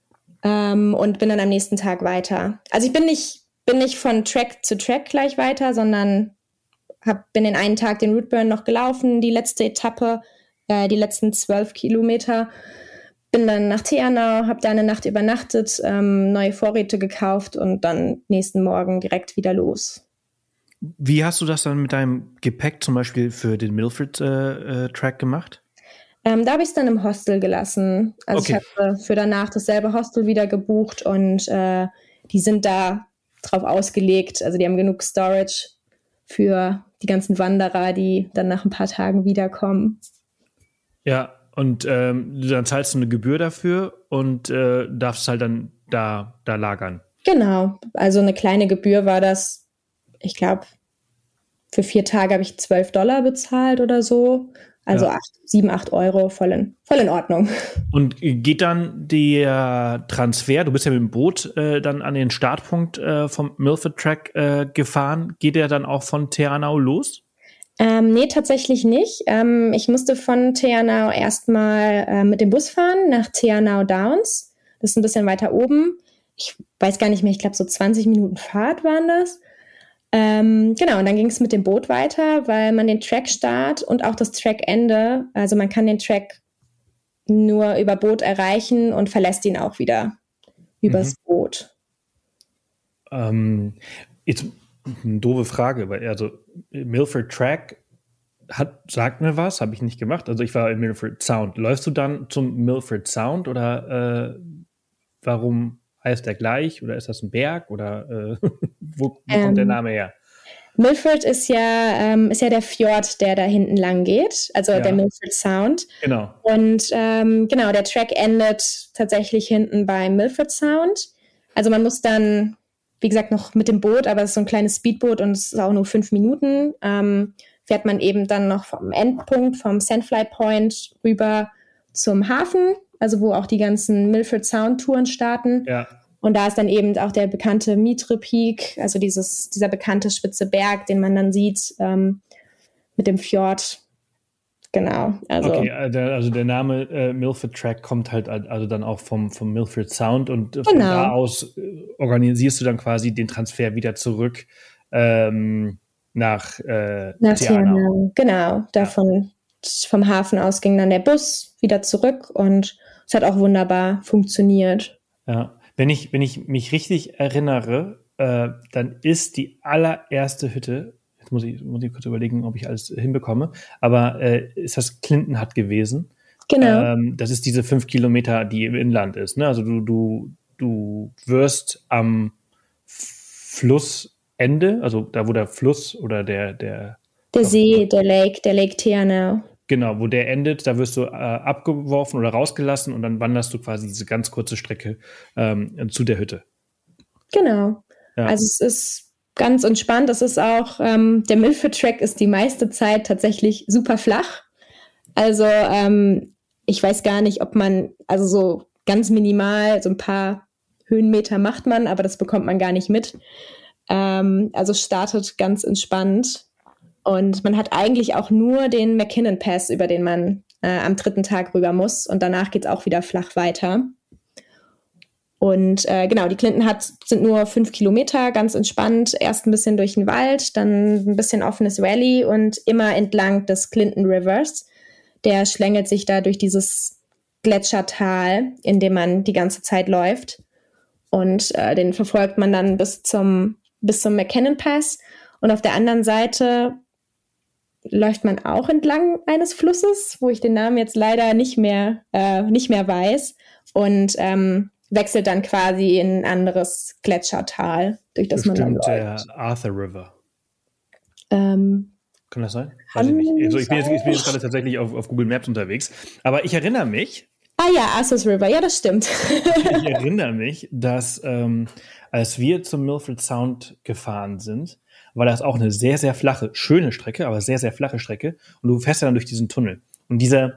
und bin dann am nächsten Tag weiter. Also ich bin nicht von Track zu Track gleich weiter, sondern bin den einen Tag den Routeburn noch gelaufen, die letzte Etappe, die letzten 12 Kilometer. Bin dann nach Teanau, habe da eine Nacht übernachtet, neue Vorräte gekauft und dann nächsten Morgen direkt wieder los. Wie hast du das dann mit deinem Gepäck zum Beispiel für den Milford-Track gemacht? Da habe ich es dann im Hostel gelassen. Also okay. Ich habe für danach dasselbe Hostel wieder gebucht und die sind da drauf ausgelegt. Also die haben genug Storage für die ganzen Wanderer, die dann nach ein paar Tagen wiederkommen. Ja, und dann zahlst du eine Gebühr dafür und darfst halt dann da lagern. Genau, also eine kleine Gebühr war das, ich glaube, für 4 Tage habe ich $12 bezahlt oder so. Also ja. 7, 8 Euro, voll in Ordnung. Und geht dann der Transfer, du bist ja mit dem Boot dann an den Startpunkt vom Milford Track gefahren, geht der dann auch von Teanau los? Nee, tatsächlich nicht. Ich musste von Teanau erstmal mit dem Bus fahren nach Teanau Downs. Das ist ein bisschen weiter oben. Ich weiß gar nicht mehr, ich glaube so 20 Minuten Fahrt waren das. Genau, und dann ging es mit dem Boot weiter, weil man den Trackstart und auch das Trackende, also man kann den Track nur über Boot erreichen und verlässt ihn auch wieder übers Boot. Jetzt eine doofe Frage, weil also Milford Track sagt mir was, habe ich nicht gemacht. Also ich war in Milford Sound. Läufst du dann zum Milford Sound oder warum heißt der gleich? Oder ist das ein Berg? Oder wo kommt der Name her? Milford ist ja der Fjord, der da hinten lang geht, also der Milford Sound. Genau. Und genau, der Track endet tatsächlich hinten beim Milford Sound. Also man muss dann, wie gesagt, noch mit dem Boot, aber es ist so ein kleines Speedboot und es ist auch nur 5 Minuten, fährt man eben dann noch vom Endpunkt, vom Sandfly Point rüber zum Hafen, also wo auch die ganzen Milford Sound Touren starten. Ja. Und da ist dann eben auch der bekannte Mitre Peak, also dieser bekannte spitze Berg, den man dann sieht mit dem Fjord. Genau. Okay, also der Name Milford Track kommt halt also dann auch vom Milford Sound und von da aus organisierst du dann quasi den Transfer wieder zurück nach Teanau. Genau, davon vom Hafen aus ging dann der Bus wieder zurück und es hat auch wunderbar funktioniert. Ja, wenn ich mich richtig erinnere, dann ist die allererste Hütte, jetzt muss ich kurz überlegen, ob ich alles hinbekomme, aber ist das Clinton Hut gewesen. Genau. Das ist diese 5 Kilometer, die im Inland ist. Ne? Also du wirst am Flussende, also da, wo der Fluss oder der See, der Lake Ternau. Genau, wo der endet, da wirst du abgeworfen oder rausgelassen und dann wanderst du quasi diese ganz kurze Strecke zu der Hütte. Genau. Ja. Also es ist ganz entspannt. Es ist auch, der Milford Track ist die meiste Zeit tatsächlich super flach. Also ich weiß gar nicht, ob man, also so ganz minimal, so ein paar Höhenmeter macht man, aber das bekommt man gar nicht mit. Also es startet ganz entspannt. Und man hat eigentlich auch nur den McKinnon Pass, über den man am 3. Tag rüber muss. Und danach geht es auch wieder flach weiter. Und genau, die Clinton Hut sind nur 5 Kilometer, ganz entspannt. Erst ein bisschen durch den Wald, dann ein bisschen offenes Valley und immer entlang des Clinton Rivers. Der schlängelt sich da durch dieses Gletschertal, in dem man die ganze Zeit läuft. Und den verfolgt man dann bis zum McKinnon Pass. Und auf der anderen Seite läuft man auch entlang eines Flusses, wo ich den Namen jetzt leider nicht mehr weiß. Und wechselt dann quasi in ein anderes Gletschertal, durch das Bestimmt man dann läuft. Der Arthur River. Kann das sein? Weiß ich nicht. Also ich bin jetzt gerade tatsächlich auf Google Maps unterwegs. Aber ich erinnere mich. Ah ja, Arthur's River, ja, das stimmt. Ich erinnere mich, dass als wir zum Milford Sound gefahren sind, war das auch eine sehr, sehr flache, schöne Strecke, aber sehr, sehr flache Strecke. Und du fährst ja dann durch diesen Tunnel. Und dieser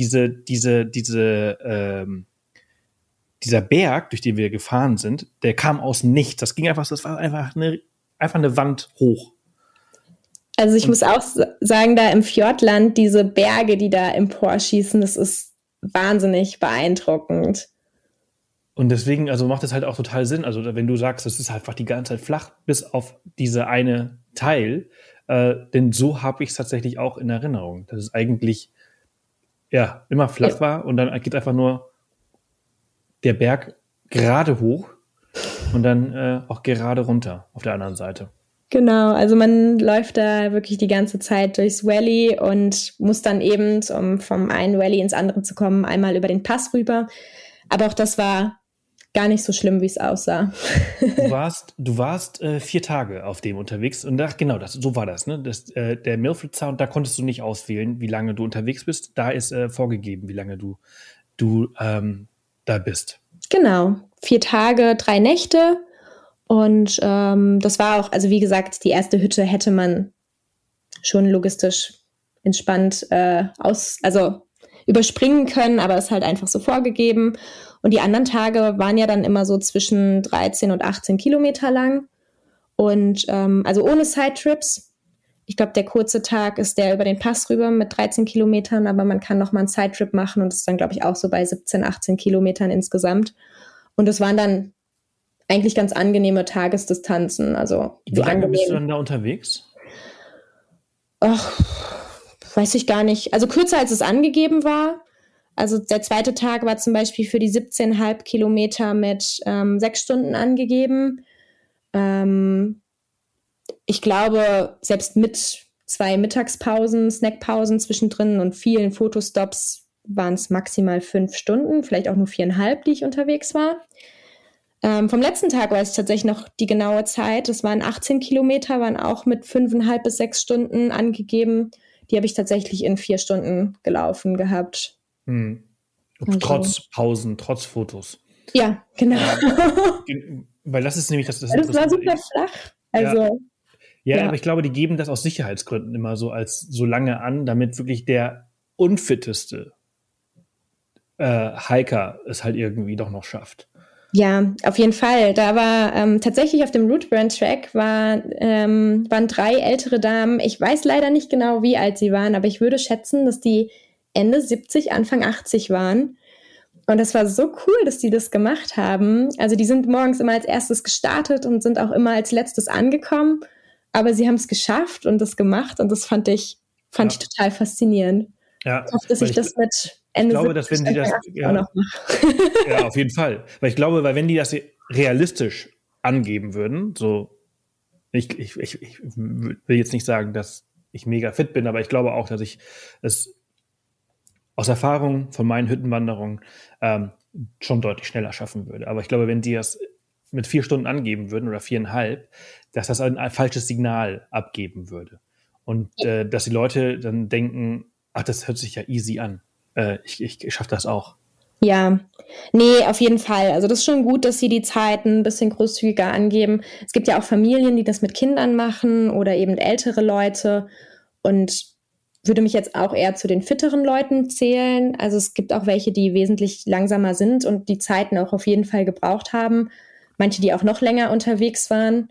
Berg, durch den wir gefahren sind, der kam aus nichts. Das war einfach eine Wand hoch. Also ich muss auch sagen, da im Fjordland, diese Berge, die da emporschießen, das ist wahnsinnig beeindruckend. Und deswegen, also macht es halt auch total Sinn. Also wenn du sagst, das ist halt einfach die ganze Zeit flach, bis auf diese eine Teil, denn so habe ich es tatsächlich auch in Erinnerung, dass es eigentlich ja immer flach war und dann geht einfach nur der Berg gerade hoch und dann auch gerade runter auf der anderen Seite. Genau, also man läuft da wirklich die ganze Zeit durchs Valley und muss dann eben, um vom einen Valley ins andere zu kommen, einmal über den Pass rüber. Aber auch das war gar nicht so schlimm, wie es aussah. Du warst 4 Tage auf dem unterwegs und so war das, ne? Der Milford Sound, da konntest du nicht auswählen, wie lange du unterwegs bist. Da ist vorgegeben, wie lange du da bist. Genau, 4 Tage, 3 Nächte. Und das war auch, also wie gesagt, die erste Hütte hätte man schon logistisch entspannt überspringen können, aber ist halt einfach so vorgegeben. Und die anderen Tage waren ja dann immer so zwischen 13 und 18 Kilometer lang. Und also ohne Sidetrips. Ich glaube, der kurze Tag ist der über den Pass rüber mit 13 Kilometern, aber man kann noch mal einen Sidetrip machen und das ist dann, glaube ich, auch so bei 17, 18 Kilometern insgesamt. Und das waren dann eigentlich ganz angenehme Tagesdistanzen. Also wie lange bist du dann da unterwegs? Ach, weiß ich gar nicht. Also kürzer, als es angegeben war. Also der zweite Tag war zum Beispiel für die 17,5 Kilometer mit 6 Stunden angegeben. Ich glaube, selbst mit 2 Mittagspausen, Snackpausen zwischendrin und vielen Fotostops waren es maximal 5 Stunden, vielleicht auch nur 4,5, die ich unterwegs war. Vom letzten Tag weiß ich tatsächlich noch die genaue Zeit. Das waren 18 Kilometer, waren auch mit 5,5 bis 6 Stunden angegeben. Die habe ich tatsächlich in 4 Stunden gelaufen gehabt. Hm. Also. Trotz Pausen, trotz Fotos. Ja, genau. Weil das ist nämlich das war super flach. Also, ja, aber ich glaube, die geben das aus Sicherheitsgründen immer so lange an, damit wirklich der unfitteste Hiker es halt irgendwie doch noch schafft. Ja, auf jeden Fall. Da war tatsächlich auf dem Root Burn Track waren 3 ältere Damen. Ich weiß leider nicht genau, wie alt sie waren, aber ich würde schätzen, dass die Ende 70, Anfang 80 waren. Und das war so cool, dass die das gemacht haben. Also die sind morgens immer als erstes gestartet und sind auch immer als letztes angekommen. Aber sie haben es geschafft und das gemacht und das fand ich total faszinierend. Ja, ich hoffe, dass ich das mit Ende ich glaube, dass wenn sie das auch noch mache. ja, auf jeden Fall. Weil ich glaube, weil wenn die das realistisch angeben würden, so ich will jetzt nicht sagen, dass ich mega fit bin, aber ich glaube auch, dass ich es aus Erfahrung von meinen Hüttenwanderungen schon deutlich schneller schaffen würde. Aber ich glaube, wenn die das mit 4 Stunden angeben würden oder 4,5, dass das ein falsches Signal abgeben würde. Und dass die Leute dann denken, ach, das hört sich ja easy an. Ich schaffe das auch. Ja, nee, auf jeden Fall. Also das ist schon gut, dass sie die Zeiten ein bisschen großzügiger angeben. Es gibt ja auch Familien, die das mit Kindern machen oder eben ältere Leute und würde mich jetzt auch eher zu den fitteren Leuten zählen. Also es gibt auch welche, die wesentlich langsamer sind und die Zeiten auch auf jeden Fall gebraucht haben. Manche, die auch noch länger unterwegs waren.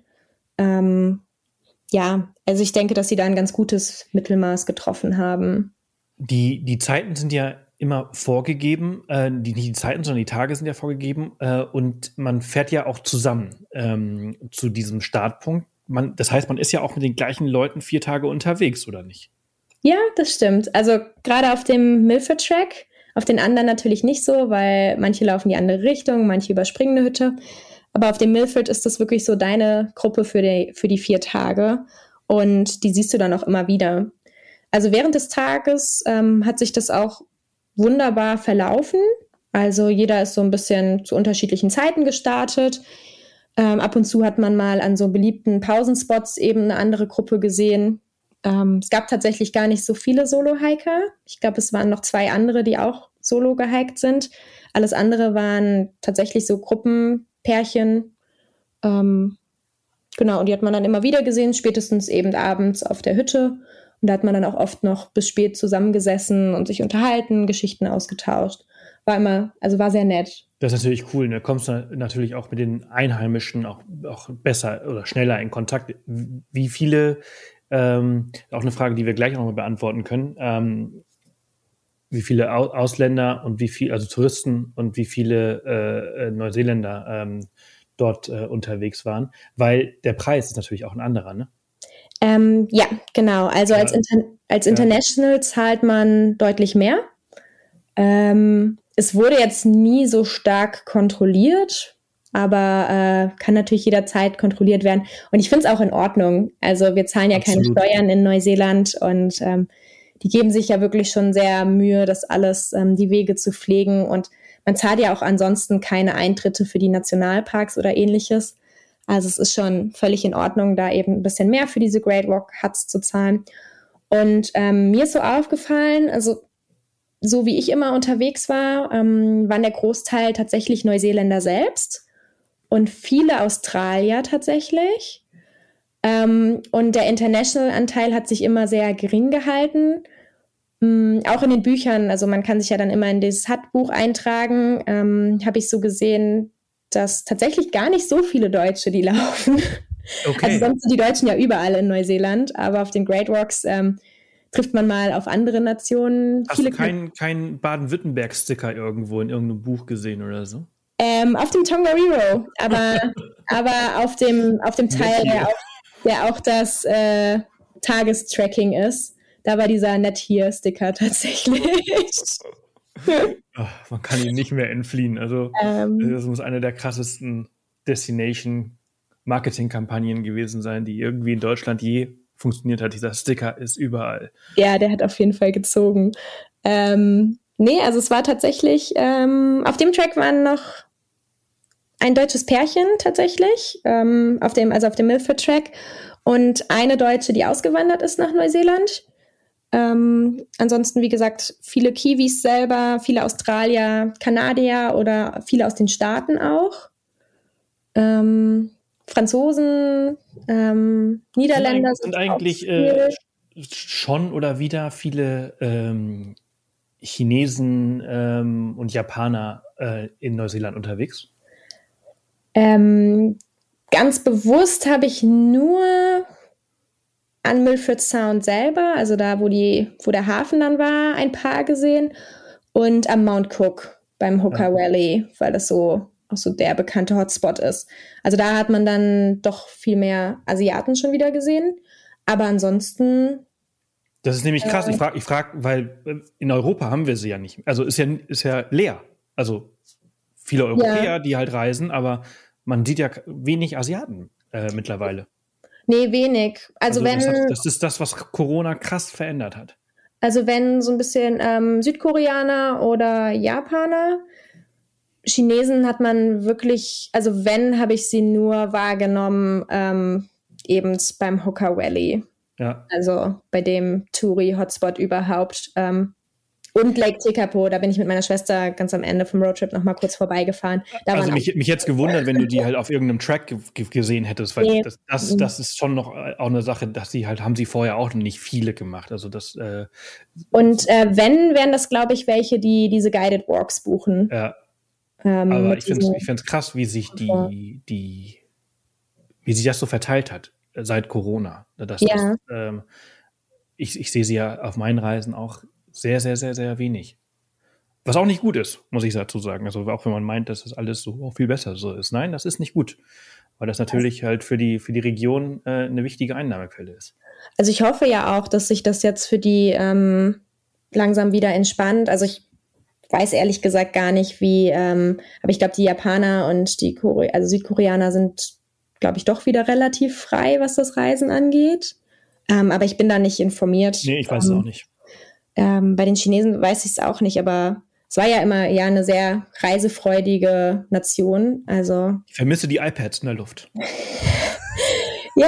Ja, also ich denke, dass sie da ein ganz gutes Mittelmaß getroffen haben. Die Zeiten sind ja immer vorgegeben, nicht die Zeiten, sondern die Tage sind ja vorgegeben und man fährt ja auch zusammen zu diesem Startpunkt. Das heißt, man ist ja auch mit den gleichen Leuten 4 Tage unterwegs, oder nicht? Ja, das stimmt. Also gerade auf dem Milford Track, auf den anderen natürlich nicht so, weil manche laufen die andere Richtung, manche überspringen eine Hütte. Aber auf dem Milford ist das wirklich so deine Gruppe für die 4 Tage und die siehst du dann auch immer wieder. Also während des Tages hat sich das auch wunderbar verlaufen. Also jeder ist so ein bisschen zu unterschiedlichen Zeiten gestartet. Ab und zu hat man mal an so beliebten Pausenspots eben eine andere Gruppe gesehen. Es gab tatsächlich gar nicht so viele Solo-Hiker. Ich glaube, es waren noch 2 andere, die auch solo gehiked sind. Alles andere waren tatsächlich so Gruppenpärchen. Genau, und die hat man dann immer wieder gesehen, spätestens eben abends auf der Hütte. Und da hat man dann auch oft noch bis spät zusammengesessen und sich unterhalten, Geschichten ausgetauscht. War sehr nett. Das ist natürlich cool. Da kommst du natürlich auch mit den Einheimischen auch besser oder schneller in Kontakt. Wie viele, auch eine Frage, die wir gleich noch mal beantworten können, wie viele Ausländer und also Touristen und wie viele Neuseeländer dort unterwegs waren, weil der Preis ist natürlich auch ein anderer, ne? Ja, genau. Also als International zahlt man deutlich mehr. Es wurde jetzt nie so stark kontrolliert, aber kann natürlich jederzeit kontrolliert werden. Und ich finde es auch in Ordnung. Also wir zahlen ja Absolut. keine Steuern in Neuseeland und die geben sich ja wirklich schon sehr Mühe, das alles, die Wege zu pflegen. Und man zahlt ja auch ansonsten keine Eintritte für die Nationalparks oder ähnliches. Also es ist schon völlig in Ordnung, da eben ein bisschen mehr für diese Great Walk Huts zu zahlen. Und mir ist so aufgefallen, also so wie ich immer unterwegs war, waren der Großteil tatsächlich Neuseeländer selbst und viele Australier tatsächlich. Und der International-Anteil hat sich immer sehr gering gehalten. Auch in den Büchern, also man kann sich ja dann immer in dieses Hut-Buch eintragen, habe ich so gesehen, dass tatsächlich gar nicht so viele Deutsche die laufen. Okay. Also sonst sind die Deutschen ja überall in Neuseeland, aber auf den Great Walks trifft man mal auf andere Nationen. Hast du keinen Baden-Württemberg-Sticker irgendwo in irgendeinem Buch gesehen oder so? Auf dem Tongariro, aber auf dem Teil, der auch das Tagestracking ist, da war dieser Net Here-Sticker tatsächlich. Man kann ihm nicht mehr entfliehen. Also das muss eine der krassesten Destination-Marketing-Kampagnen gewesen sein, die irgendwie in Deutschland je funktioniert hat. Dieser Sticker ist überall. Ja, der hat auf jeden Fall gezogen. Nee, also es war tatsächlich, auf dem Track waren noch ein deutsches Pärchen tatsächlich, auf dem Milford Track und eine Deutsche, die ausgewandert ist nach Neuseeland. Ansonsten, wie gesagt, viele Kiwis selber, viele Australier, Kanadier oder viele aus den Staaten auch. Franzosen, Niederländer sind eigentlich schon oder wieder viele Chinesen und Japaner in Neuseeland unterwegs? Ganz bewusst habe ich nur an Milford Sound selber, also da, wo der Hafen dann war, ein paar gesehen und am Mount Cook beim Hooker Valley, weil das auch so der bekannte Hotspot ist. Also da hat man dann doch viel mehr Asiaten schon wieder gesehen, aber ansonsten Das ist nämlich krass. Ich frag, weil in Europa haben wir sie ja nicht. Also ist ja leer. Also viele Europäer, die halt reisen, aber man sieht ja wenig Asiaten mittlerweile. Nee, wenig. Also wenn. Das ist das, was Corona krass verändert hat. Also wenn so ein bisschen Südkoreaner oder Japaner, Chinesen hat man wirklich, also wenn, habe ich sie nur wahrgenommen, eben beim Hooker Valley. Ja. Also bei dem Touri-Hotspot überhaupt. Und Lake Tekapo, da bin ich mit meiner Schwester ganz am Ende vom Roadtrip noch mal kurz vorbeigefahren. Also mich jetzt gewundert, wenn du die halt auf irgendeinem Track gesehen hättest, weil das ist schon noch auch eine Sache, dass sie halt, haben sie vorher auch noch nicht viele gemacht. Also das. Und wenn, wären das, glaube ich, welche, die diese Guided Walks buchen. Ja. Aber ich finde es krass, wie sich wie sich das so verteilt hat seit Corona. Ich sehe sie ja auf meinen Reisen auch sehr, sehr, sehr, sehr wenig. Was auch nicht gut ist, muss ich dazu sagen. Also auch wenn man meint, dass das alles so auch viel besser so ist. Nein, das ist nicht gut. Weil das natürlich halt für die Region eine wichtige Einnahmequelle ist. Also ich hoffe ja auch, dass sich das jetzt für die langsam wieder entspannt. Also ich weiß ehrlich gesagt gar nicht, wie, aber ich glaube, die Japaner und die Südkoreaner sind, glaube ich, doch wieder relativ frei, was das Reisen angeht. Aber ich bin da nicht informiert. Nee, ich weiß es auch nicht. Bei den Chinesen weiß ich es auch nicht, aber es war ja immer eine sehr reisefreudige Nation. Also ich vermisse die iPads in der Luft. Ja,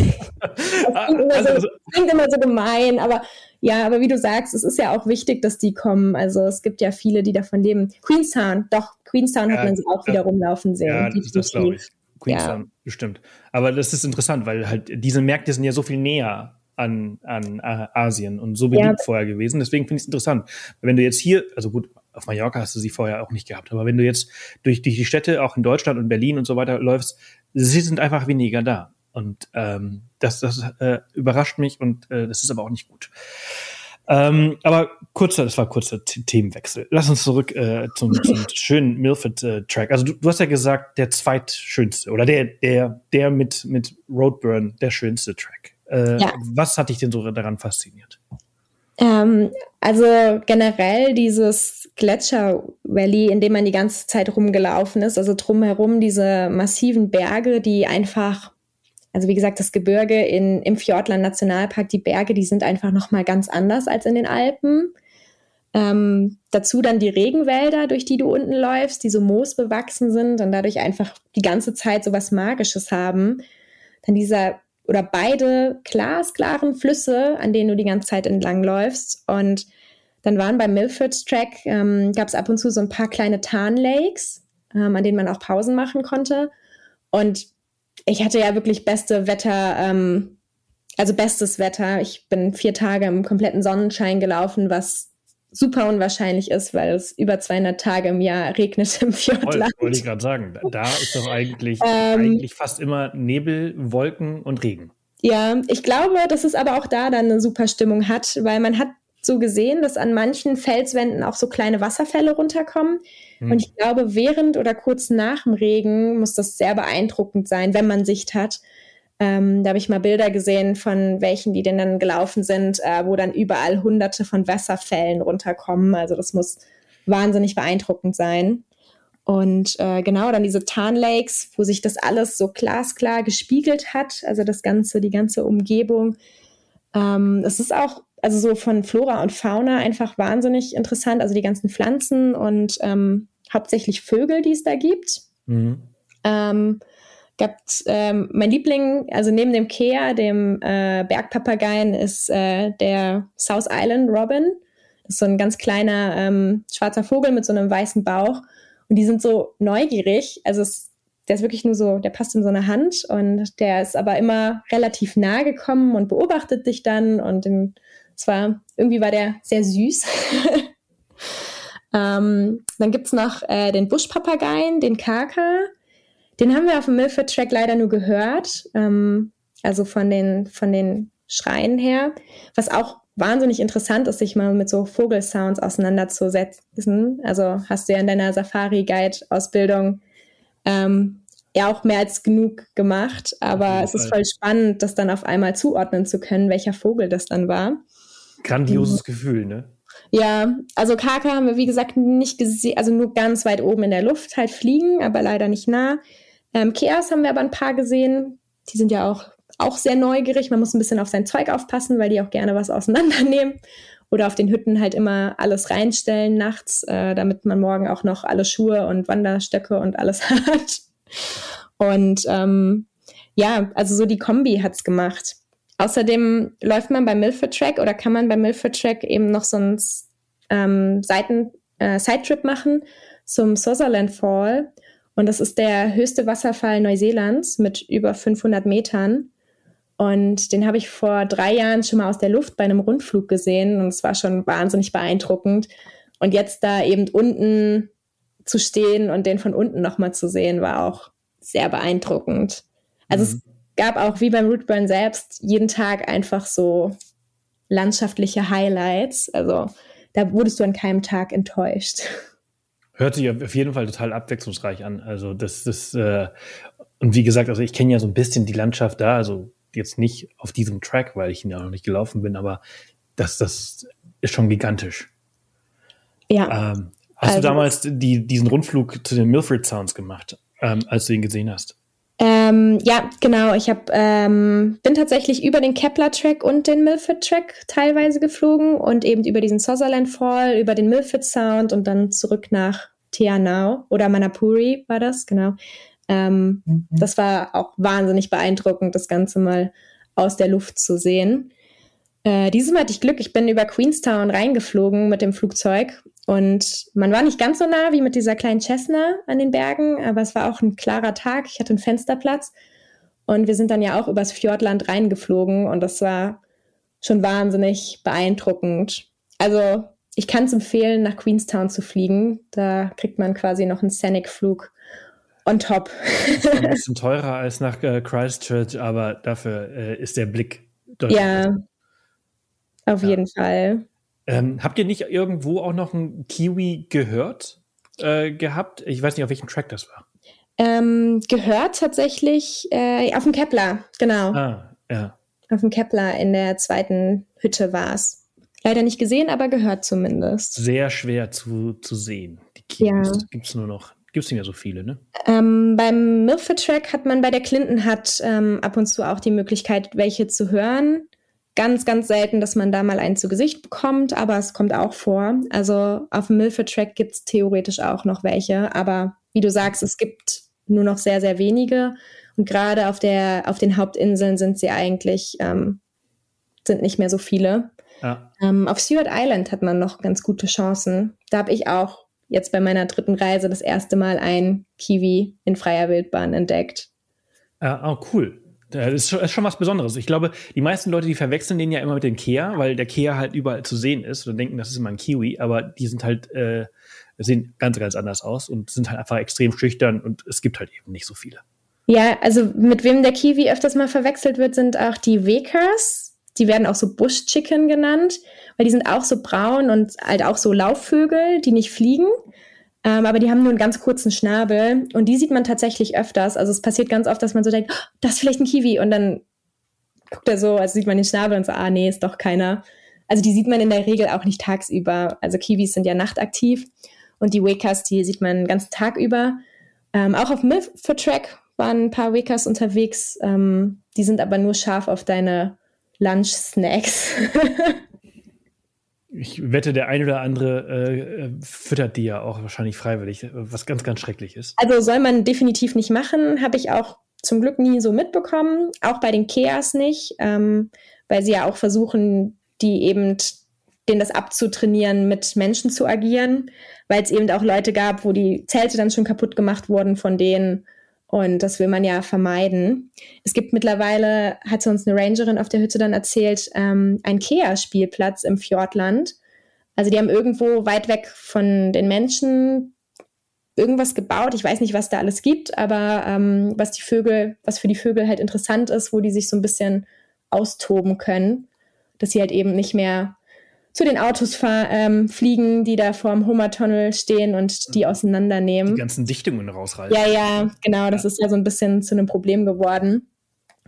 das klingt immer so gemein, aber ja, aber wie du sagst, es ist ja auch wichtig, dass die kommen. Also es gibt ja viele, die davon leben. Queenstown hat man sie auch wieder rumlaufen sehen. Ja, das glaube ich. Queenstown, bestimmt. Aber das ist interessant, weil halt diese Märkte sind ja so viel näher an Asien und so beliebt vorher gewesen. Deswegen finde ich es interessant. Wenn du jetzt hier, also gut, auf Mallorca hast du sie vorher auch nicht gehabt, aber wenn du jetzt durch die Städte, auch in Deutschland und Berlin und so weiter läufst, sie sind einfach weniger da. Und das überrascht mich und das ist aber auch nicht gut. Aber das war kurzer Themenwechsel. Lass uns zurück zum schönen Milford-Track. Also du hast ja gesagt, der zweitschönste oder der mit Roadburn der schönste Track. Was hat dich denn so daran fasziniert? Also generell dieses Gletscher Valley, in dem man die ganze Zeit rumgelaufen ist, also drumherum diese massiven Berge, die einfach, also wie gesagt, das Gebirge im Fiordland Nationalpark, die Berge, die sind einfach nochmal ganz anders als in den Alpen. Dazu dann die Regenwälder, durch die du unten läufst, die so moosbewachsen sind und dadurch einfach die ganze Zeit so was Magisches haben. Dann beide glasklaren Flüsse, an denen du die ganze Zeit entlang läufst. Und dann waren beim Milford Track, gab es ab und zu so ein paar kleine Tarn-Lakes, an denen man auch Pausen machen konnte. Und ich hatte ja wirklich bestes Wetter. Ich bin 4 Tage im kompletten Sonnenschein gelaufen, was super unwahrscheinlich ist, weil es über 200 Tage im Jahr regnet im Fiordland. Wollte ich gerade sagen. Da ist doch eigentlich fast immer Nebel, Wolken und Regen. Ja, ich glaube, dass es aber auch da dann eine super Stimmung hat, weil man hat so gesehen, dass an manchen Felswänden auch so kleine Wasserfälle runterkommen. Und ich glaube, während oder kurz nach dem Regen muss das sehr beeindruckend sein, wenn man Sicht hat. Da habe ich mal Bilder gesehen von welchen, die denn dann gelaufen sind, wo dann überall Hunderte von Wasserfällen runterkommen. Also das muss wahnsinnig beeindruckend sein. Und dann diese Tarn Lakes, wo sich das alles so glasklar gespiegelt hat, also die ganze Umgebung. Es ist auch, also so von Flora und Fauna einfach wahnsinnig interessant, also die ganzen Pflanzen und hauptsächlich Vögel, die es da gibt. Mein Liebling, also neben dem Kea, dem Bergpapageien, ist der South Island Robin. Das ist so ein ganz kleiner schwarzer Vogel mit so einem weißen Bauch. Und die sind so neugierig. Also der ist wirklich nur so, der passt in so eine Hand und der ist aber immer relativ nah gekommen und beobachtet dich dann. Und irgendwie war der sehr süß. Dann gibt's noch den Buschpapageien, den Kaka. Den haben wir auf dem Milford Track leider nur gehört, also von den Schreien her, was auch wahnsinnig interessant ist, sich mal mit so Vogelsounds auseinanderzusetzen. Also hast du ja in deiner Safari-Guide-Ausbildung auch mehr als genug gemacht, aber es ist voll spannend, das dann auf einmal zuordnen zu können, welcher Vogel das dann war. Grandioses Gefühl, ne? Ja, also Kaka haben wir, wie gesagt, nicht gesehen, also nur ganz weit oben in der Luft halt fliegen, aber leider nicht nah. Keas haben wir aber ein paar gesehen. Die sind ja auch sehr neugierig. Man muss ein bisschen auf sein Zeug aufpassen, weil die auch gerne was auseinandernehmen. Oder auf den Hütten halt immer alles reinstellen nachts, damit man morgen auch noch alle Schuhe und Wanderstöcke und alles hat. Und ja, also so die Kombi hat's gemacht. Außerdem läuft man beim Milford Track oder kann man beim Milford Track eben noch so einen Sidetrip machen zum Sutherland Fall. Und das ist der höchste Wasserfall Neuseelands mit über 500 Metern. Und den habe ich vor 3 Jahren schon mal aus der Luft bei einem Rundflug gesehen. Und es war schon wahnsinnig beeindruckend. Und jetzt da eben unten zu stehen und den von unten nochmal zu sehen, war auch sehr beeindruckend. Also es gab auch, wie beim Routeburn selbst, jeden Tag einfach so landschaftliche Highlights. Also da wurdest du an keinem Tag enttäuscht. Hört sich auf jeden Fall total abwechslungsreich an. Also und wie gesagt, also ich kenne ja so ein bisschen die Landschaft da, also jetzt nicht auf diesem Track, weil ich ihn ja noch nicht gelaufen bin, aber das ist schon gigantisch. Ja. Hast du damals diesen Rundflug zu den Milford Sounds gemacht, als du ihn gesehen hast? Ja, genau. Ich bin tatsächlich über den Kepler-Track und den Milford-Track teilweise geflogen und eben über diesen Sutherland Fall, über den Milford Sound und dann zurück nach Te Anau oder Manapuri war das, genau. Das war auch wahnsinnig beeindruckend, das Ganze mal aus der Luft zu sehen. Dieses Mal hatte ich Glück, ich bin über Queenstown reingeflogen mit dem Flugzeug und man war nicht ganz so nah wie mit dieser kleinen Cessna an den Bergen, aber es war auch ein klarer Tag, ich hatte einen Fensterplatz und wir sind dann ja auch übers Fjordland reingeflogen und das war schon wahnsinnig beeindruckend. Also ich kann es empfehlen, nach Queenstown zu fliegen, da kriegt man quasi noch einen Scenic-Flug on top. Das ist ein bisschen teurer als nach Christchurch, aber dafür ist der Blick deutlich besser. Auf jeden Fall. Habt ihr nicht irgendwo auch noch einen Kiwi gehört gehabt? Ich weiß nicht, auf welchem Track das war. Gehört tatsächlich auf dem Kepler, genau. Ja. Auf dem Kepler in der zweiten Hütte war es. Leider nicht gesehen, aber gehört zumindest. Sehr schwer zu sehen. Die Kiwis gibt's nicht mehr so viele, ne? Beim Milford Track hat man bei der Clinton Hut ab und zu auch die Möglichkeit, welche zu hören. Ganz, ganz selten, dass man da mal einen zu Gesicht bekommt, aber es kommt auch vor. Also auf dem Milford Track gibt es theoretisch auch noch welche, aber wie du sagst, es gibt nur noch sehr, sehr wenige und gerade auf den Hauptinseln sind sie eigentlich, sind nicht mehr so viele. Ja. Auf Stewart Island hat man noch ganz gute Chancen. Da habe ich auch jetzt bei meiner 3. Reise das erste Mal ein Kiwi in freier Wildbahn entdeckt. Cool. Das ist schon was Besonderes. Ich glaube, die meisten Leute, die verwechseln den ja immer mit dem Kea, weil der Kea halt überall zu sehen ist und denken, das ist immer ein Kiwi, aber die sind halt, sehen ganz, ganz anders aus und sind halt einfach extrem schüchtern und es gibt halt eben nicht so viele. Ja, also mit wem der Kiwi öfters mal verwechselt wird, sind auch die Wekas. Die werden auch so Bush Chicken genannt, weil die sind auch so braun und halt auch so Laufvögel, die nicht fliegen. Aber die haben nur einen ganz kurzen Schnabel und die sieht man tatsächlich öfters. Also es passiert ganz oft, dass man so denkt, oh, das ist vielleicht ein Kiwi und dann guckt er so, also sieht man den Schnabel und so, nee, ist doch keiner. Also die sieht man in der Regel auch nicht tagsüber. Also Kiwis sind ja nachtaktiv und die Wekas, die sieht man den ganzen Tag über. Auch auf Milford Track waren ein paar Wekas unterwegs. Die sind aber nur scharf auf deine Lunch-Snacks. Ich wette, der ein oder andere füttert die ja auch wahrscheinlich freiwillig, was ganz, ganz schrecklich ist. Also soll man definitiv nicht machen, habe ich auch zum Glück nie so mitbekommen, auch bei den Keas nicht, weil sie ja auch versuchen, denen das abzutrainieren, mit Menschen zu agieren, weil es eben auch Leute gab, wo die Zelte dann schon kaputt gemacht wurden von denen und das will man ja vermeiden. Es gibt mittlerweile, hat uns eine Rangerin auf der Hütte dann erzählt, einen Kea-Spielplatz im Fjordland. Also die haben irgendwo weit weg von den Menschen irgendwas gebaut. Ich weiß nicht, was da alles gibt, aber was für die Vögel halt interessant ist, wo die sich so ein bisschen austoben können, dass sie halt eben nicht mehr zu den Autos fliegen, die da vorm Homer-Tunnel stehen und die auseinandernehmen. Die ganzen Dichtungen rausreißen. Ja, genau, das ist ja so ein bisschen zu einem Problem geworden.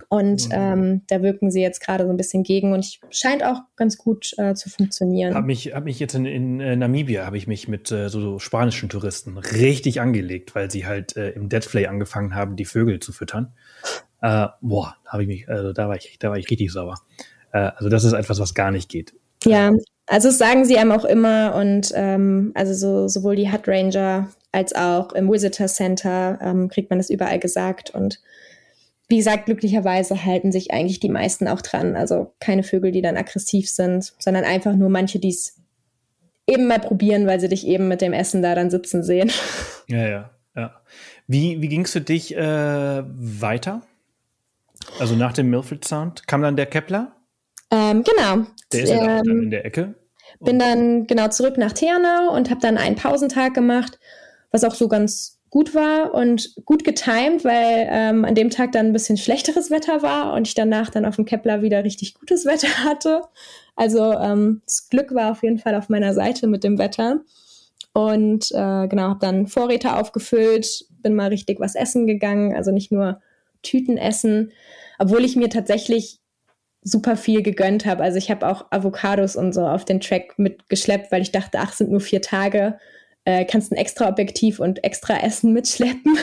Und da wirken sie jetzt gerade so ein bisschen gegen und scheint auch ganz gut zu funktionieren. Hab mich jetzt in Namibia habe ich mich mit so spanischen Touristen richtig angelegt, weil sie halt im Deadflay angefangen haben, die Vögel zu füttern. Da war ich richtig sauer. Also das ist etwas, was gar nicht geht. Ja, also das sagen sie einem auch immer und also sowohl die Hut Ranger als auch im Visitor Center kriegt man das überall gesagt und wie gesagt, glücklicherweise halten sich eigentlich die meisten auch dran. Also keine Vögel, die dann aggressiv sind, sondern einfach nur manche, die es eben mal probieren, weil sie dich eben mit dem Essen da dann sitzen sehen. Ja. Wie ging es für dich weiter? Also nach dem Milford Sound kam dann der Kepler? Genau. Der ist ja dann in der Ecke. Bin dann genau zurück nach Ternau und habe dann einen Pausentag gemacht, was auch so ganz gut war und gut getimt, weil an dem Tag dann ein bisschen schlechteres Wetter war und ich danach dann auf dem Kepler wieder richtig gutes Wetter hatte. Also das Glück war auf jeden Fall auf meiner Seite mit dem Wetter. Und genau, habe dann Vorräte aufgefüllt, bin mal richtig was essen gegangen, also nicht nur Tüten essen, obwohl ich mir tatsächlich super viel gegönnt habe. Also ich habe auch Avocados und so auf den Track mitgeschleppt, weil ich dachte, sind nur 4 Tage, kannst ein extra Objektiv und extra Essen mitschleppen.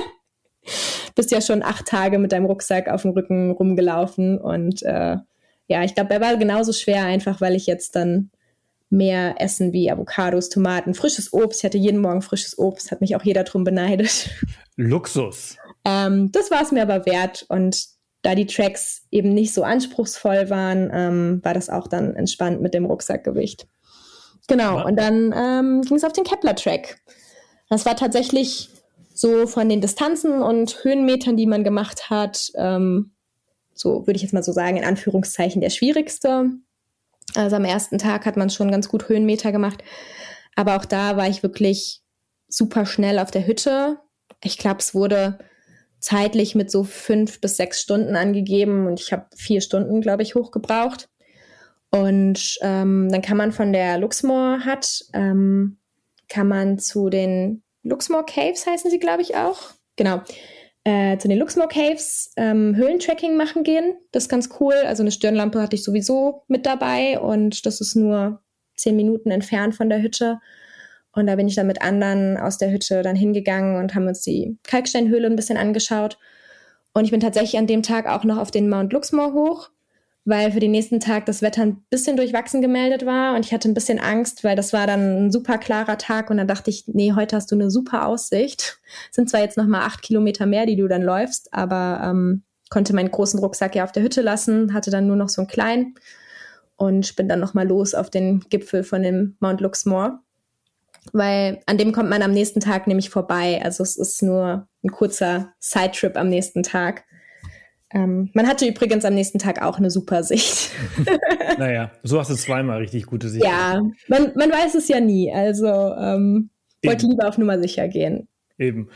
Bist ja schon 8 Tage mit deinem Rucksack auf dem Rücken rumgelaufen und ich glaube, er war genauso schwer, einfach weil ich jetzt dann mehr essen wie Avocados, Tomaten, frisches Obst. Ich hatte jeden Morgen frisches Obst, hat mich auch jeder drum beneidet. Luxus. Das war es mir aber wert und da die Tracks eben nicht so anspruchsvoll waren, war das auch dann entspannt mit dem Rucksackgewicht. Genau, und dann ging es auf den Kepler-Track. Das war tatsächlich so von den Distanzen und Höhenmetern, die man gemacht hat, so würde ich jetzt mal so sagen, in Anführungszeichen der schwierigste. Also am ersten Tag hat man schon ganz gut Höhenmeter gemacht, aber auch da war ich wirklich super schnell auf der Hütte. Ich glaube, es wurde zeitlich mit so 5 bis 6 Stunden angegeben und ich habe 4 Stunden, glaube ich, hochgebraucht. Und dann kann man von der Luxmore Hut, kann man zu den Luxmore Caves, heißen sie, glaube ich, auch. Genau. Zu den Luxmore Caves Höhlentracking machen gehen. Das ist ganz cool. Also eine Stirnlampe hatte ich sowieso mit dabei und das ist nur 10 Minuten entfernt von der Hütte. Und da bin ich dann mit anderen aus der Hütte dann hingegangen und haben uns die Kalksteinhöhle ein bisschen angeschaut. Und ich bin tatsächlich an dem Tag auch noch auf den Mount Luxmore hoch, weil für den nächsten Tag das Wetter ein bisschen durchwachsen gemeldet war und ich hatte ein bisschen Angst, weil das war dann ein super klarer Tag und dann dachte ich, nee, heute hast du eine super Aussicht. Sind zwar jetzt nochmal 8 Kilometer mehr, die du dann läufst, aber konnte meinen großen Rucksack ja auf der Hütte lassen, hatte dann nur noch so einen kleinen und bin dann nochmal los auf den Gipfel von dem Mount Luxmore, weil an dem kommt man am nächsten Tag nämlich vorbei. Also es ist nur ein kurzer Sidetrip am nächsten Tag. Man hatte übrigens am nächsten Tag auch eine super Sicht. Naja, so hast du zweimal richtig gute Sicht. Ja, man weiß es ja nie. Also wollte lieber auf Nummer sicher gehen. Eben.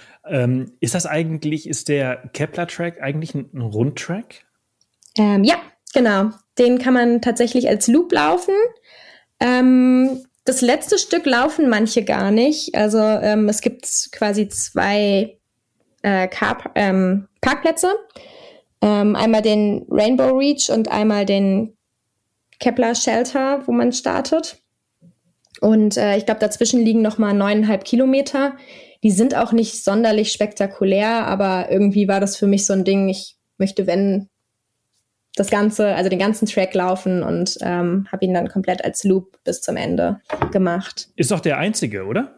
Ist der Kepler-Track eigentlich ein Rundtrack? Ja, genau. Den kann man tatsächlich als Loop laufen. Das letzte Stück laufen manche gar nicht. Also es gibt quasi 2 Parkplätze. Einmal den Rainbow Reach und einmal den Kepler Shelter, wo man startet. Und ich glaube, dazwischen liegen nochmal 9,5 Kilometer. Die sind auch nicht sonderlich spektakulär, aber irgendwie war das für mich so ein Ding, ich möchte, wenn den ganzen Track laufen und habe ihn dann komplett als Loop bis zum Ende gemacht. Ist doch der einzige, oder?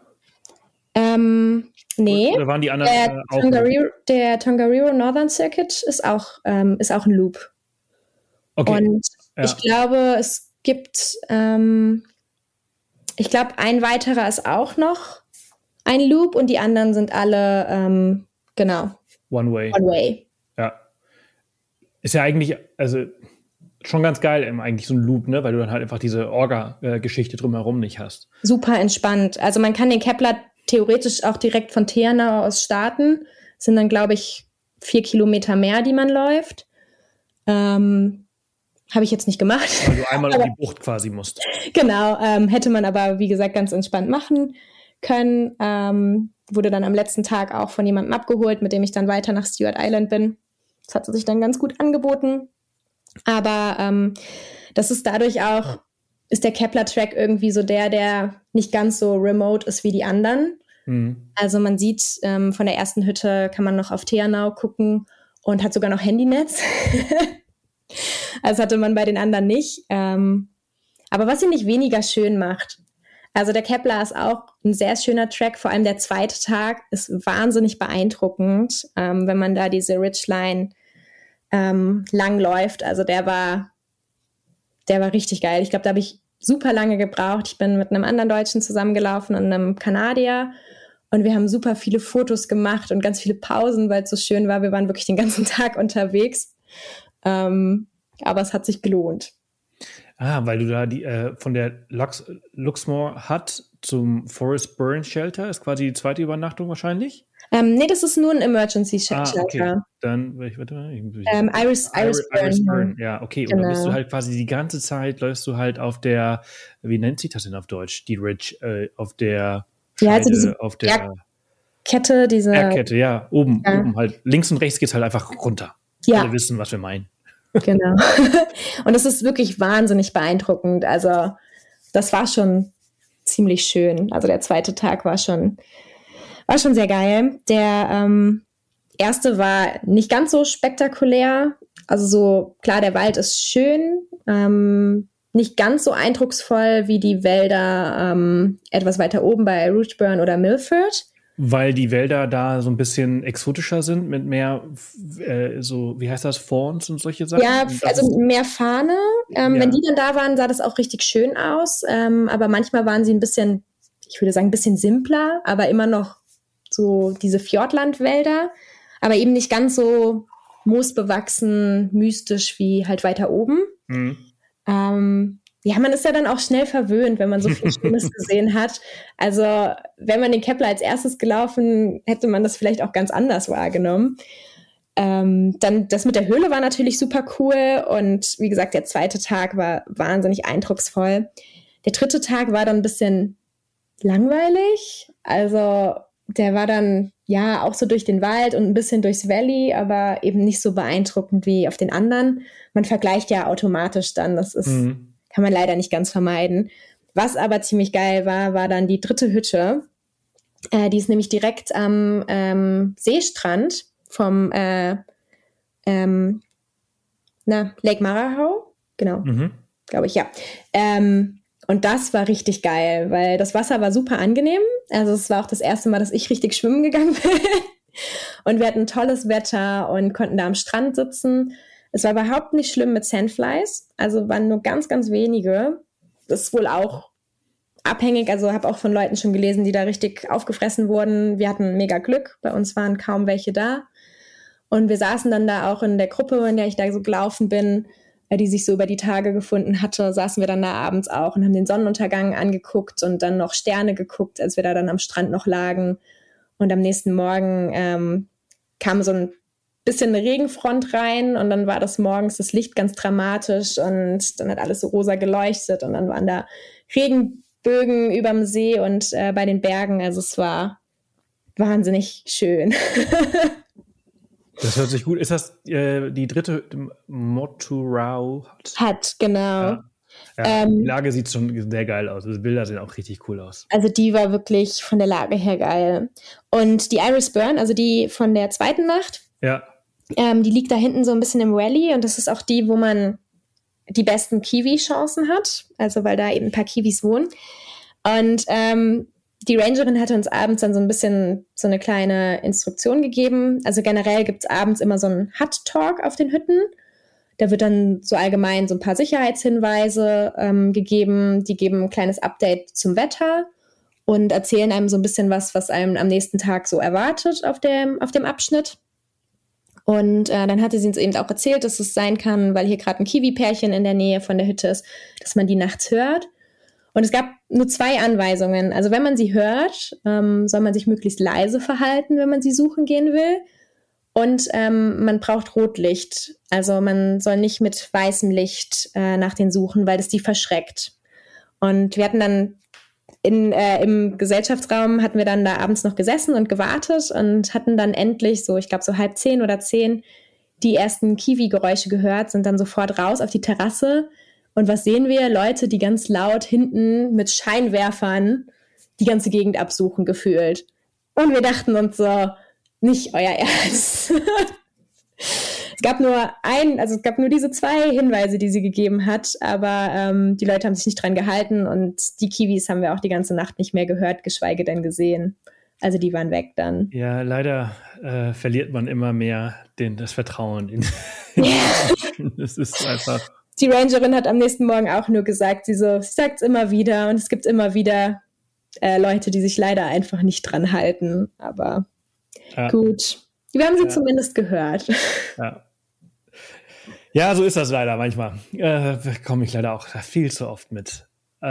Nee. Oder waren die anderen auch? Der Tongariro Northern Circuit ist auch ein Loop. Okay. Und ich glaube, es gibt, ein weiterer ist auch noch ein Loop und die anderen sind alle, One Way. One Way. Ja. Ist ja eigentlich, also schon ganz geil, eigentlich so ein Loop, ne? Weil du dann halt einfach diese Orga-Geschichte drumherum nicht hast. Super entspannt. Also man kann den Kepler theoretisch auch direkt von Ternau aus starten. Das sind dann, glaube ich, 4 Kilometer mehr, die man läuft. Habe ich jetzt nicht gemacht. Weil du einmal um die Bucht quasi musst. Genau, hätte man aber, wie gesagt, ganz entspannt machen können. Wurde dann am letzten Tag auch von jemandem abgeholt, mit dem ich dann weiter nach Stewart Island bin. Das hat sich dann ganz gut angeboten. Aber das ist dadurch auch, ist der Kepler-Track irgendwie so der nicht ganz so remote ist wie die anderen. Mhm. Also man sieht, von der ersten Hütte kann man noch auf Teanau gucken und hat sogar noch Handynetz. Also hatte man bei den anderen nicht. Aber was ihn nicht weniger schön macht, also der Kepler ist auch ein sehr schöner Track, vor allem der zweite Tag ist wahnsinnig beeindruckend, wenn man da diese Ridgeline lang läuft. Also der war richtig geil. Ich glaube, da habe ich super lange gebraucht. Ich bin mit einem anderen Deutschen zusammengelaufen und einem Kanadier und wir haben super viele Fotos gemacht und ganz viele Pausen, weil es so schön war. Wir waren wirklich den ganzen Tag unterwegs. Aber es hat sich gelohnt. Weil du da von der Luxmore Hut zum Forest Burn Shelter ist quasi die zweite Übernachtung wahrscheinlich? Nee, das ist nur ein Emergency Shelter. Okay. Dann, warte mal. Iris Burn. Ja, okay. Genau. Und dann bist du halt quasi die ganze Zeit, läufst du halt auf der, wie nennt sich das denn auf Deutsch? Die Ridge, auf der Scheide, also diese auf der Kette, diese Bergkette, ja. Oben halt. Links und rechts geht's halt einfach runter. Ja. Alle wissen, was wir meinen. Genau. Und es ist wirklich wahnsinnig beeindruckend. Also das war schon ziemlich schön. Also der zweite Tag war schon sehr geil. Der erste war nicht ganz so spektakulär. Also so, klar, der Wald ist schön. Nicht ganz so eindrucksvoll wie die Wälder etwas weiter oben bei Rougeburn oder Milford. Weil die Wälder da so ein bisschen exotischer sind, mit mehr, so, wie heißt das, Fawns und solche Sachen? Ja, also mehr Fahne. Wenn die dann da waren, sah das auch richtig schön aus. Aber manchmal waren sie ein bisschen, ich würde sagen, ein bisschen simpler, aber immer noch so diese Fjordlandwälder. Aber eben nicht ganz so moosbewachsen, mystisch wie halt weiter oben. Mhm. Ja, man ist ja dann auch schnell verwöhnt, wenn man so viel Schönes gesehen hat. Also, wenn man den Kepler als erstes gelaufen, hätte man das vielleicht auch ganz anders wahrgenommen. Dann das mit der Höhle war natürlich super cool und wie gesagt, der zweite Tag war wahnsinnig eindrucksvoll. Der dritte Tag war dann ein bisschen langweilig. Also, der war dann ja auch so durch den Wald und ein bisschen durchs Valley, aber eben nicht so beeindruckend wie auf den anderen. Man vergleicht ja automatisch dann, das ist... Kann man leider nicht ganz vermeiden. Was aber ziemlich geil war dann die dritte Hütte. Die ist nämlich direkt am Seestrand vom Lake Marahau. Genau, glaube ich, ja. Und das war richtig geil, weil das Wasser war super angenehm. Also es war auch das erste Mal, dass ich richtig schwimmen gegangen bin. Und wir hatten tolles Wetter und konnten da am Strand sitzen. Es war überhaupt nicht schlimm mit Sandflies, also waren nur ganz, ganz wenige. Das ist wohl auch abhängig, also habe auch von Leuten schon gelesen, die da richtig aufgefressen wurden. Wir hatten mega Glück, bei uns waren kaum welche da. Und wir saßen dann da auch in der Gruppe, in der ich da so gelaufen bin, die sich so über die Tage gefunden hatte, saßen wir dann da abends auch und haben den Sonnenuntergang angeguckt und dann noch Sterne geguckt, als wir da dann am Strand noch lagen. Und am nächsten Morgen kam so ein bisschen eine Regenfront rein und dann war das morgens das Licht ganz dramatisch und dann hat alles so rosa geleuchtet und dann waren da Regenbögen überm See und bei den Bergen. Also es war wahnsinnig schön. Das hört sich gut. Ist das die dritte Moturau Hut, genau. Ja, die Lage sieht schon sehr geil aus. Die Bilder sehen auch richtig cool aus. Also die war wirklich von der Lage her geil. Und die Iris Burn, also die von der zweiten Nacht, die liegt da hinten so ein bisschen im Valley und das ist auch die, wo man die besten Kiwi-Chancen hat, also weil da eben ein paar Kiwis wohnen. Und die Rangerin hatte uns abends dann so ein bisschen so eine kleine Instruktion gegeben. Also generell gibt es abends immer so einen Hut-Talk auf den Hütten. Da wird dann so allgemein so ein paar Sicherheitshinweise gegeben. Die geben ein kleines Update zum Wetter und erzählen einem so ein bisschen was einem am nächsten Tag so erwartet auf dem Abschnitt. Und dann hatte sie uns eben auch erzählt, dass es sein kann, weil hier gerade ein Kiwi-Pärchen in der Nähe von der Hütte ist, dass man die nachts hört. Und es gab nur 2 Anweisungen. Also wenn man sie hört, soll man sich möglichst leise verhalten, wenn man sie suchen gehen will. Und man braucht Rotlicht. Also man soll nicht mit weißem Licht nach denen suchen, weil das die verschreckt. Und wir hatten dann im Gesellschaftsraum hatten wir dann da abends noch gesessen und gewartet und hatten dann endlich so, ich glaube so 9:30 oder 10, die ersten Kiwi-Geräusche gehört, sind dann sofort raus auf die Terrasse. Und was sehen wir? Leute, die ganz laut hinten mit Scheinwerfern die ganze Gegend absuchen, gefühlt. Und wir dachten uns so, nicht euer Ernst. Es gab nur diese 2 Hinweise, die sie gegeben hat, aber die Leute haben sich nicht dran gehalten und die Kiwis haben wir auch die ganze Nacht nicht mehr gehört, geschweige denn gesehen. Also die waren weg dann. Ja, leider verliert man immer mehr das Vertrauen in Es ist einfach. Die Rangerin hat am nächsten Morgen auch nur gesagt, sie sagt es immer wieder und es gibt immer wieder Leute, die sich leider einfach nicht dran halten. Aber gut. Wir haben sie zumindest gehört. Ja, so ist das leider manchmal. Komme ich leider auch viel zu oft mit.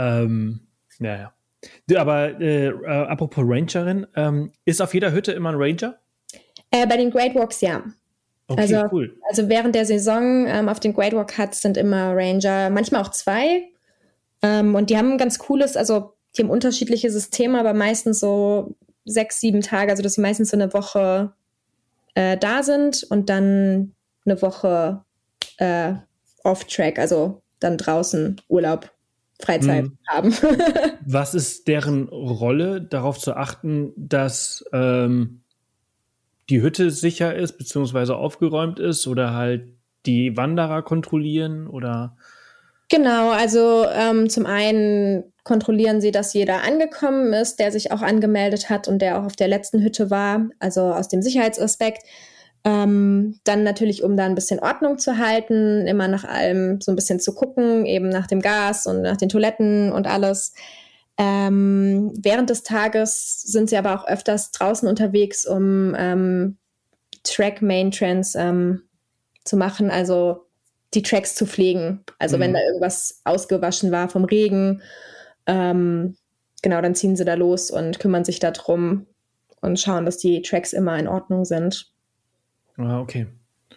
Ja. Aber apropos Rangerin, ist auf jeder Hütte immer ein Ranger? Bei den Great Walks, ja. Okay, cool. Also während der Saison auf den Great Walk Huts sind immer Ranger, manchmal auch 2. Und die haben ein ganz cooles, also die haben unterschiedliche Systeme, aber meistens so 6, 7 Tage, also dass sie meistens so eine Woche da sind und dann eine Woche off-track, also dann draußen Urlaub, Freizeit haben. Was ist deren Rolle, darauf zu achten, dass die Hütte sicher ist, beziehungsweise aufgeräumt ist oder halt die Wanderer kontrollieren oder? Genau, also zum einen kontrollieren sie, dass jeder angekommen ist, der sich auch angemeldet hat und der auch auf der letzten Hütte war, also aus dem Sicherheitsaspekt. Dann natürlich, um da ein bisschen Ordnung zu halten, immer nach allem so ein bisschen zu gucken, eben nach dem Gas und nach den Toiletten und alles. Während des Tages sind sie aber auch öfters draußen unterwegs, um Track-Maintenance zu machen, also die Tracks zu pflegen. Also wenn da irgendwas ausgewaschen war vom Regen, genau, dann ziehen sie da los und kümmern sich darum und schauen, dass die Tracks immer in Ordnung sind. Ah, okay.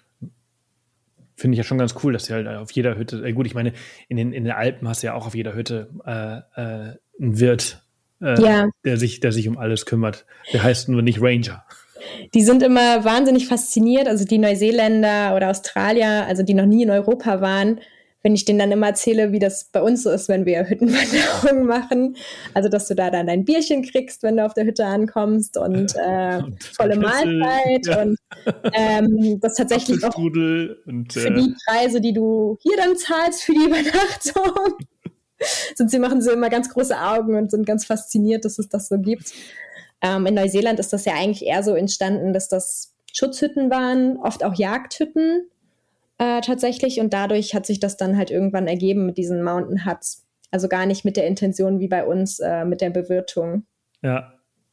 Finde ich ja schon ganz cool, dass sie halt auf jeder Hütte, gut, ich meine, in den Alpen hast du ja auch auf jeder Hütte einen Wirt, der sich um alles kümmert. Der heißt nur nicht Ranger. Die sind immer wahnsinnig fasziniert, also die Neuseeländer oder Australier, also die noch nie in Europa waren, wenn ich denen dann immer erzähle, wie das bei uns so ist, wenn wir Hüttenwanderungen machen. Also, dass du da dann dein Bierchen kriegst, wenn du auf der Hütte ankommst und volle Mahlzeit und das tatsächlich auch für die Preise, die du hier dann zahlst für die Übernachtung. Sie machen so immer ganz große Augen und sind ganz fasziniert, dass es das so gibt. In Neuseeland ist das ja eigentlich eher so entstanden, dass das Schutzhütten waren, oft auch Jagdhütten tatsächlich. Und dadurch hat sich das dann halt irgendwann ergeben mit diesen Mountain Huts. Also gar nicht mit der Intention wie bei uns mit der Bewirtung. Ja.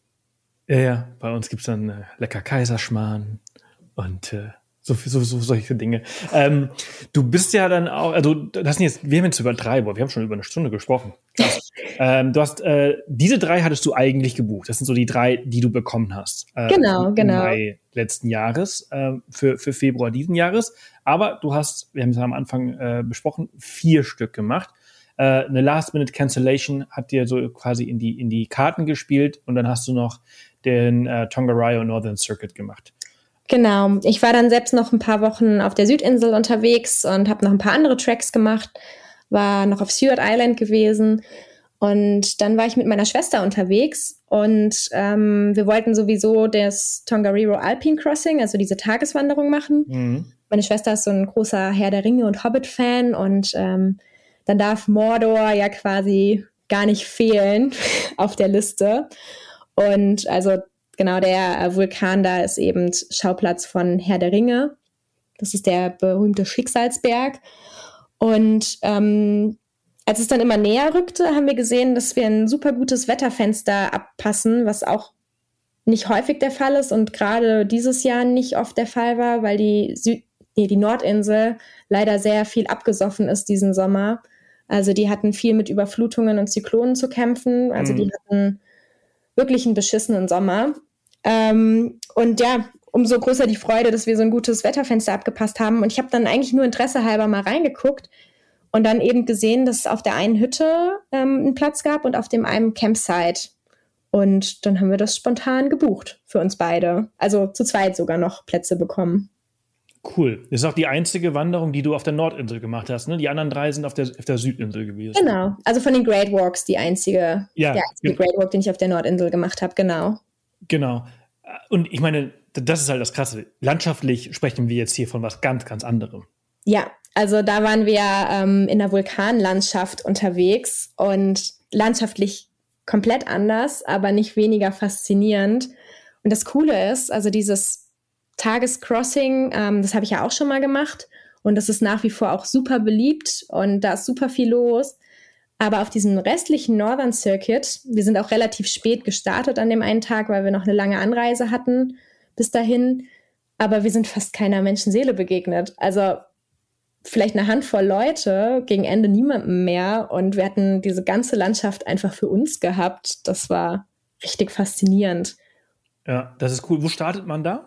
Bei uns gibt es dann lecker Kaiserschmarrn und solche Dinge. Du bist ja dann auch, also das sind wir haben jetzt über 3, wir haben schon über eine Stunde gesprochen. Du hast diese 3 hattest du eigentlich gebucht. Das sind so die 3, die du bekommen hast. Genau. Im Mai letzten Jahres, für Februar diesen Jahres. Aber du hast, wir haben es am Anfang besprochen, 4 Stück gemacht. Eine Last-Minute-Cancellation hat dir so quasi in die Karten gespielt und dann hast du noch den Tongariro Northern Circuit gemacht. Genau. Ich war dann selbst noch ein paar Wochen auf der Südinsel unterwegs und habe noch ein paar andere Tracks gemacht, war noch auf Stewart Island gewesen und dann war ich mit meiner Schwester unterwegs und wir wollten sowieso das Tongariro Alpine Crossing, also diese Tageswanderung machen. Mhm. Meine Schwester ist so ein großer Herr der Ringe und Hobbit-Fan und dann darf Mordor ja quasi gar nicht fehlen auf der Liste. Und also genau, der Vulkan da ist eben Schauplatz von Herr der Ringe. Das ist der berühmte Schicksalsberg. Und als es dann immer näher rückte, haben wir gesehen, dass wir ein super gutes Wetterfenster abpassen, was auch nicht häufig der Fall ist und gerade dieses Jahr nicht oft der Fall war, weil die Nordinsel leider sehr viel abgesoffen ist diesen Sommer. Also die hatten viel mit Überflutungen und Zyklonen zu kämpfen. Also die hatten wirklich einen beschissenen Sommer. Und ja, umso größer die Freude, dass wir so ein gutes Wetterfenster abgepasst haben. Und ich habe dann eigentlich nur Interesse halber mal reingeguckt und dann eben gesehen, dass es auf der einen Hütte einen Platz gab und auf dem einen Campsite. Und dann haben wir das spontan gebucht für uns beide. Also zu zweit sogar noch Plätze bekommen. Cool. Das ist auch die einzige Wanderung, die du auf der Nordinsel gemacht hast, ne? Die anderen 3 sind auf der Südinsel gewesen. Genau. Also von den Great Walks der einzige Great Walk, den ich auf der Nordinsel gemacht habe, genau. Genau. Und ich meine, das ist halt das Krasse. Landschaftlich sprechen wir jetzt hier von was ganz, ganz anderem. Ja, also da waren wir in der Vulkanlandschaft unterwegs und landschaftlich komplett anders, aber nicht weniger faszinierend. Und das Coole ist, also dieses Tagescrossing, das habe ich ja auch schon mal gemacht und das ist nach wie vor auch super beliebt und da ist super viel los. Aber auf diesem restlichen Northern Circuit, wir sind auch relativ spät gestartet an dem einen Tag, weil wir noch eine lange Anreise hatten bis dahin, aber wir sind fast keiner Menschenseele begegnet. Also vielleicht eine Handvoll Leute, gegen Ende niemandem mehr und wir hatten diese ganze Landschaft einfach für uns gehabt. Das war richtig faszinierend. Ja, das ist cool. Wo startet man da?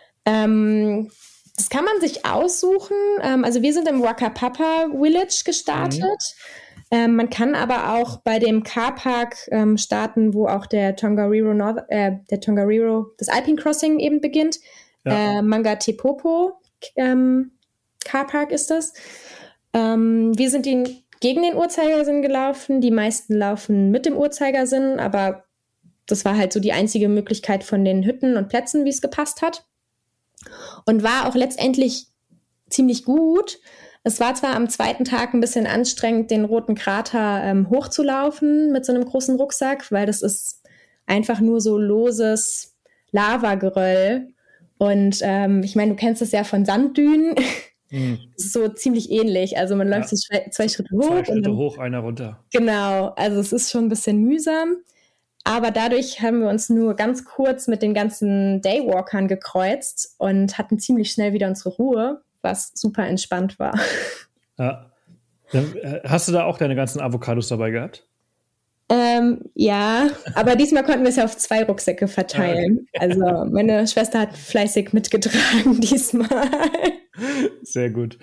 Das kann man sich aussuchen. Also wir sind im Waka Papa Village gestartet. Man kann aber auch bei dem Carpark starten, wo auch der Tongariro, das Alpine Crossing eben beginnt. Ja. Manga Tepopo Carpark ist das. Wir sind gegen den Uhrzeigersinn gelaufen. Die meisten laufen mit dem Uhrzeigersinn, aber das war halt so die einzige Möglichkeit von den Hütten und Plätzen, wie es gepasst hat. Und war auch letztendlich ziemlich gut. Es war zwar am zweiten Tag ein bisschen anstrengend, den Roten Krater hochzulaufen mit so einem großen Rucksack, weil das ist einfach nur so loses Lavageröll. Und ich meine, du kennst das ja von Sanddünen. Das ist so ziemlich ähnlich. Also man läuft so zwei Schritte hoch. 2 Schritte hoch, einer runter. Genau, also es ist schon ein bisschen mühsam. Aber dadurch haben wir uns nur ganz kurz mit den ganzen Daywalkern gekreuzt und hatten ziemlich schnell wieder unsere Ruhe, was super entspannt war. Ja. Hast du da auch deine ganzen Avocados dabei gehabt? Ja, aber diesmal konnten wir es ja auf 2 Rucksäcke verteilen. Also meine Schwester hat fleißig mitgetragen diesmal. Sehr gut.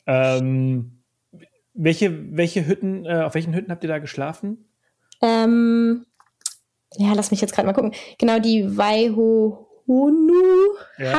Welche Hütten, auf welchen Hütten habt ihr da geschlafen? Ja, lass mich jetzt gerade mal gucken. Genau, die Waihohonu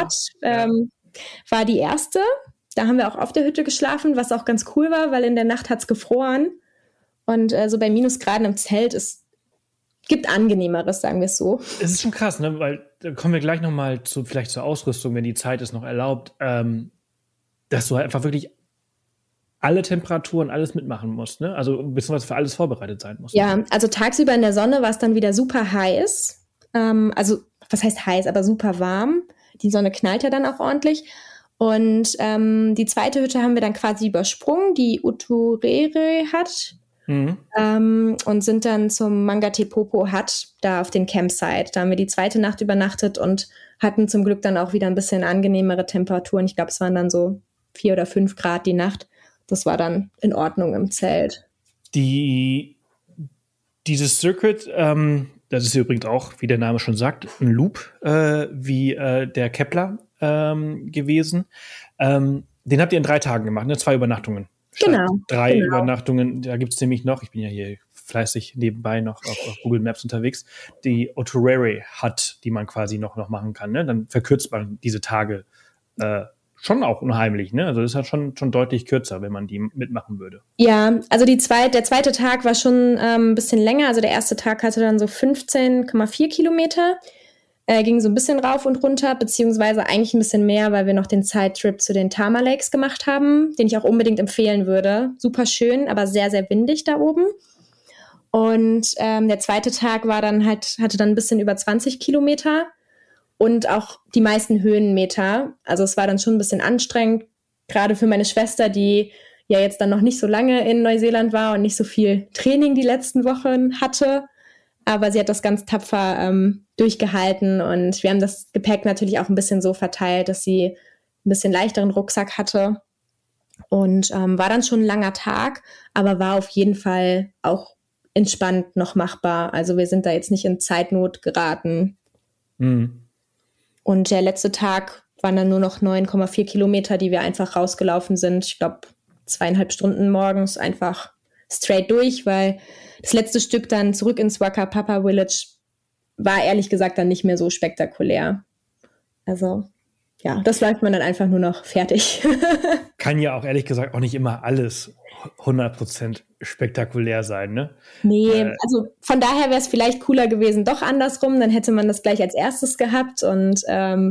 war die erste. Da haben wir auch auf der Hütte geschlafen, was auch ganz cool war, weil in der Nacht hat es gefroren. Und so bei Minusgraden im Zelt, gibt Angenehmeres, sagen wir es so. Es ist schon krass, ne? Weil da kommen wir gleich nochmal vielleicht zur Ausrüstung, wenn die Zeit es noch erlaubt, dass du halt einfach wirklich alle Temperaturen, alles mitmachen musst, ne? Also beziehungsweise für alles vorbereitet sein musst. Ja, also tagsüber in der Sonne war es dann wieder super heiß. Also, was heißt heiß, aber super warm. Die Sonne knallt ja dann auch ordentlich. Und die zweite Hütte haben wir dann quasi übersprungen, die Uturere Hut. Und sind dann zum Manga Tepopo Hut, da auf den Campsite. Da haben wir die zweite Nacht übernachtet und hatten zum Glück dann auch wieder ein bisschen angenehmere Temperaturen. Ich glaube, es waren dann so 4 oder 5 Grad die Nacht. Das war dann in Ordnung im Zelt. Dieses Circuit, das ist übrigens auch, wie der Name schon sagt, ein Loop, wie der Kepler gewesen. Den habt ihr in 3 Tagen gemacht, ne? 2 Übernachtungen. Genau. 3 Übernachtungen, da gibt es nämlich noch, ich bin ja hier fleißig nebenbei noch auf Google Maps unterwegs, die Uturere Hut, die man quasi noch machen kann. Ne? Dann verkürzt man diese Tage schon auch unheimlich. Ne? Also das ist halt schon deutlich kürzer, wenn man die mitmachen würde. Ja, also der zweite Tag war schon ein bisschen länger. Also der erste Tag hatte dann so 15,4 Kilometer. Ging so ein bisschen rauf und runter, beziehungsweise eigentlich ein bisschen mehr, weil wir noch den Sidetrip zu den Tama Lakes gemacht haben, den ich auch unbedingt empfehlen würde. Super schön, aber sehr, sehr windig da oben. Und der zweite Tag hatte dann ein bisschen über 20 Kilometer und auch die meisten Höhenmeter. Also es war dann schon ein bisschen anstrengend, gerade für meine Schwester, die ja jetzt dann noch nicht so lange in Neuseeland war und nicht so viel Training die letzten Wochen hatte. Aber sie hat das ganz tapfer durchgehalten und wir haben das Gepäck natürlich auch ein bisschen so verteilt, dass sie ein bisschen leichteren Rucksack hatte und war dann schon ein langer Tag, aber war auf jeden Fall auch entspannt noch machbar. Also wir sind da jetzt nicht in Zeitnot geraten. Und der letzte Tag waren dann nur noch 9,4 Kilometer, die wir einfach rausgelaufen sind. Ich glaube 2,5 Stunden morgens einfach straight durch, weil das letzte Stück dann zurück ins Waka Papa Village war ehrlich gesagt dann nicht mehr so spektakulär. Also ja, das läuft man dann einfach nur noch fertig. Kann ja auch ehrlich gesagt auch nicht immer alles 100% spektakulär sein, ne? Nee, also von daher wäre es vielleicht cooler gewesen, doch andersrum, dann hätte man das gleich als erstes gehabt und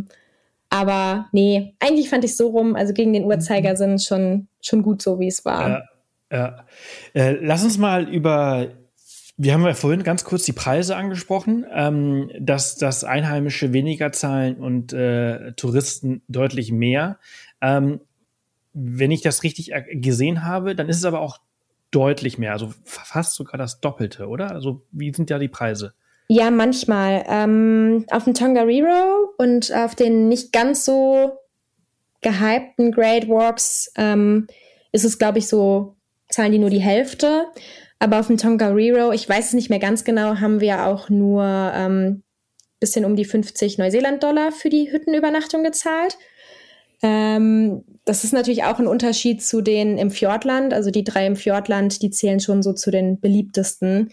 aber nee, eigentlich fand ich so rum, also gegen den Uhrzeigersinn schon gut so, wie es war. Ja. Lass uns mal wir haben ja vorhin ganz kurz die Preise angesprochen, dass Einheimische weniger zahlen und Touristen deutlich mehr. Wenn ich das richtig gesehen habe, dann ist es aber auch deutlich mehr, also fast sogar das Doppelte, oder? Also wie sind da die Preise? Ja, manchmal. Auf dem Tongariro und auf den nicht ganz so gehypten Great Walks ist es, glaube ich, so, zahlen die nur die Hälfte. Aber auf dem Tongariro, ich weiß es nicht mehr ganz genau, haben wir auch nur bisschen um die 50 Neuseeland-Dollar für die Hüttenübernachtung gezahlt. Das ist natürlich auch ein Unterschied zu denen im Fjordland. Also die 3 im Fjordland, die zählen schon so zu den beliebtesten.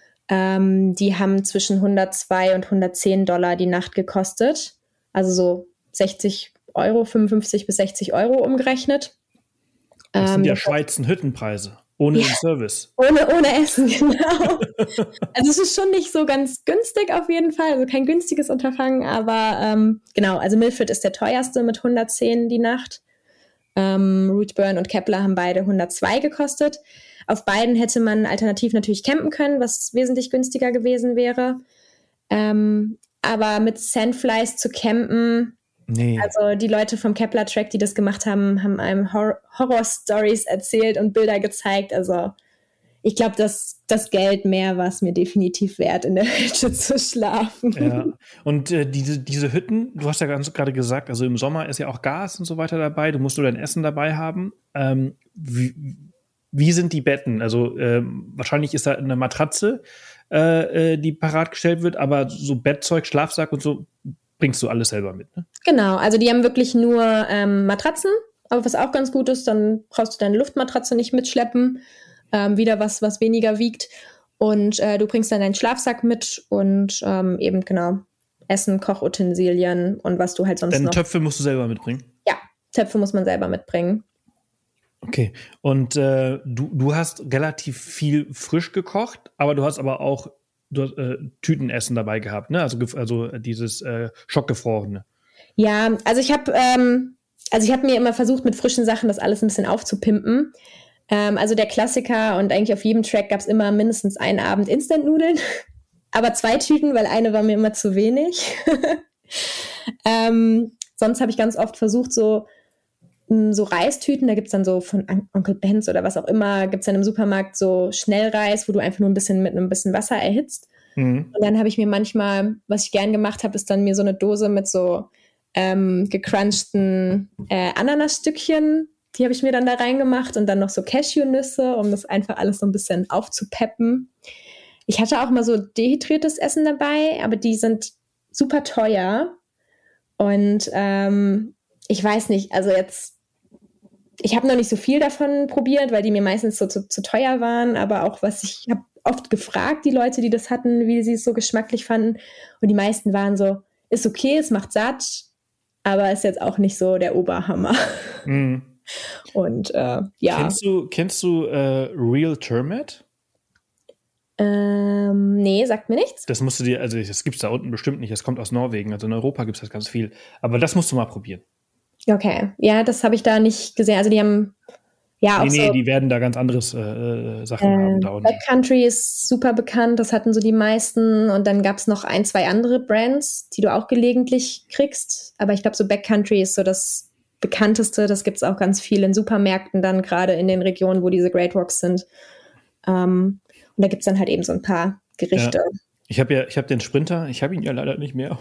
Die haben zwischen 102 und 110 Dollar die Nacht gekostet. Also so 60 Euro, 55 bis 60 Euro umgerechnet. Das sind ja Schweizer Hüttenpreise. Ohne den Service. Ohne Essen, genau. Also es ist schon nicht so ganz günstig auf jeden Fall, also kein günstiges Unterfangen, aber genau, also Milford ist der teuerste mit 110 die Nacht. Routeburn und Kepler haben beide 102 gekostet. Auf beiden hätte man alternativ natürlich campen können, was wesentlich günstiger gewesen wäre. Aber mit Sandflies zu campen, nee. Also die Leute vom Kepler Track, die das gemacht haben, haben einem Horror-Stories erzählt und Bilder gezeigt. Also ich glaube, dass das Geld mehr war es mir definitiv wert, in der Hütte zu schlafen. Ja, und diese Hütten, du hast ja gerade gesagt, also im Sommer ist ja auch Gas und so weiter dabei, du musst nur dein Essen dabei haben. Wie sind die Betten? Also wahrscheinlich ist da eine Matratze, die parat gestellt wird, aber so Bettzeug, Schlafsack und so bringst du alles selber mit, ne? Genau, also die haben wirklich nur Matratzen, aber was auch ganz gut ist, dann brauchst du deine Luftmatratze nicht mitschleppen, wieder was weniger wiegt und du bringst dann deinen Schlafsack mit und eben genau Essen, Kochutensilien und was du halt sonst Deine noch... Töpfe musst du selber mitbringen? Ja, Töpfe muss man selber mitbringen. Okay, und du hast relativ viel frisch gekocht, aber du hast aber auch Tütenessen dabei gehabt, ne? Also dieses Schockgefrorene. Ja, also ich habe mir immer versucht, mit frischen Sachen das alles ein bisschen aufzupimpen. Also der Klassiker und eigentlich auf jedem Track gab es immer mindestens einen Abend Instant-Nudeln, aber 2 Tüten, weil eine war mir immer zu wenig. Sonst habe ich ganz oft versucht, so Reistüten, da gibt's dann so von Onkel Benz oder was auch immer, gibt's dann im Supermarkt so Schnellreis, wo du einfach nur mit einem bisschen Wasser erhitzt. Mhm. Und dann habe ich mir manchmal, was ich gern gemacht habe, ist dann mir so eine Dose mit so gecrunchten Ananasstückchen, die habe ich mir dann da reingemacht und dann noch so Cashewnüsse, um das einfach alles so ein bisschen aufzupeppen. Ich hatte auch mal so dehydriertes Essen dabei, aber die sind super teuer und ich weiß nicht, also jetzt ich habe noch nicht so viel davon probiert, weil die mir meistens so zu teuer waren, aber auch ich habe oft gefragt, die Leute, die das hatten, wie sie es so geschmacklich fanden und die meisten waren so, ist okay, es macht satt, aber ist jetzt auch nicht so der Oberhammer. Mhm. Und ja. Kennst du Real Termet? Nee, sagt mir nichts. Das musst du dir, also das gibt's da unten bestimmt nicht, das kommt aus Norwegen, also in Europa gibt's das ganz viel, aber das musst du mal probieren. Okay, ja, das habe ich da nicht gesehen. Also die haben ja auch Nee, die werden da ganz anderes Sachen haben. Da Backcountry ist super bekannt, das hatten so die meisten. Und dann gab es noch 1, 2 andere Brands, die du auch gelegentlich kriegst. Aber ich glaube, so Backcountry ist so das bekannteste. Das gibt es auch ganz viel in Supermärkten dann, gerade in den Regionen, wo diese Great Walks sind. Und da gibt es dann halt eben so ein paar Gerichte. Ja. Ich hab den Sprinter, ich habe ihn ja leider nicht mehr.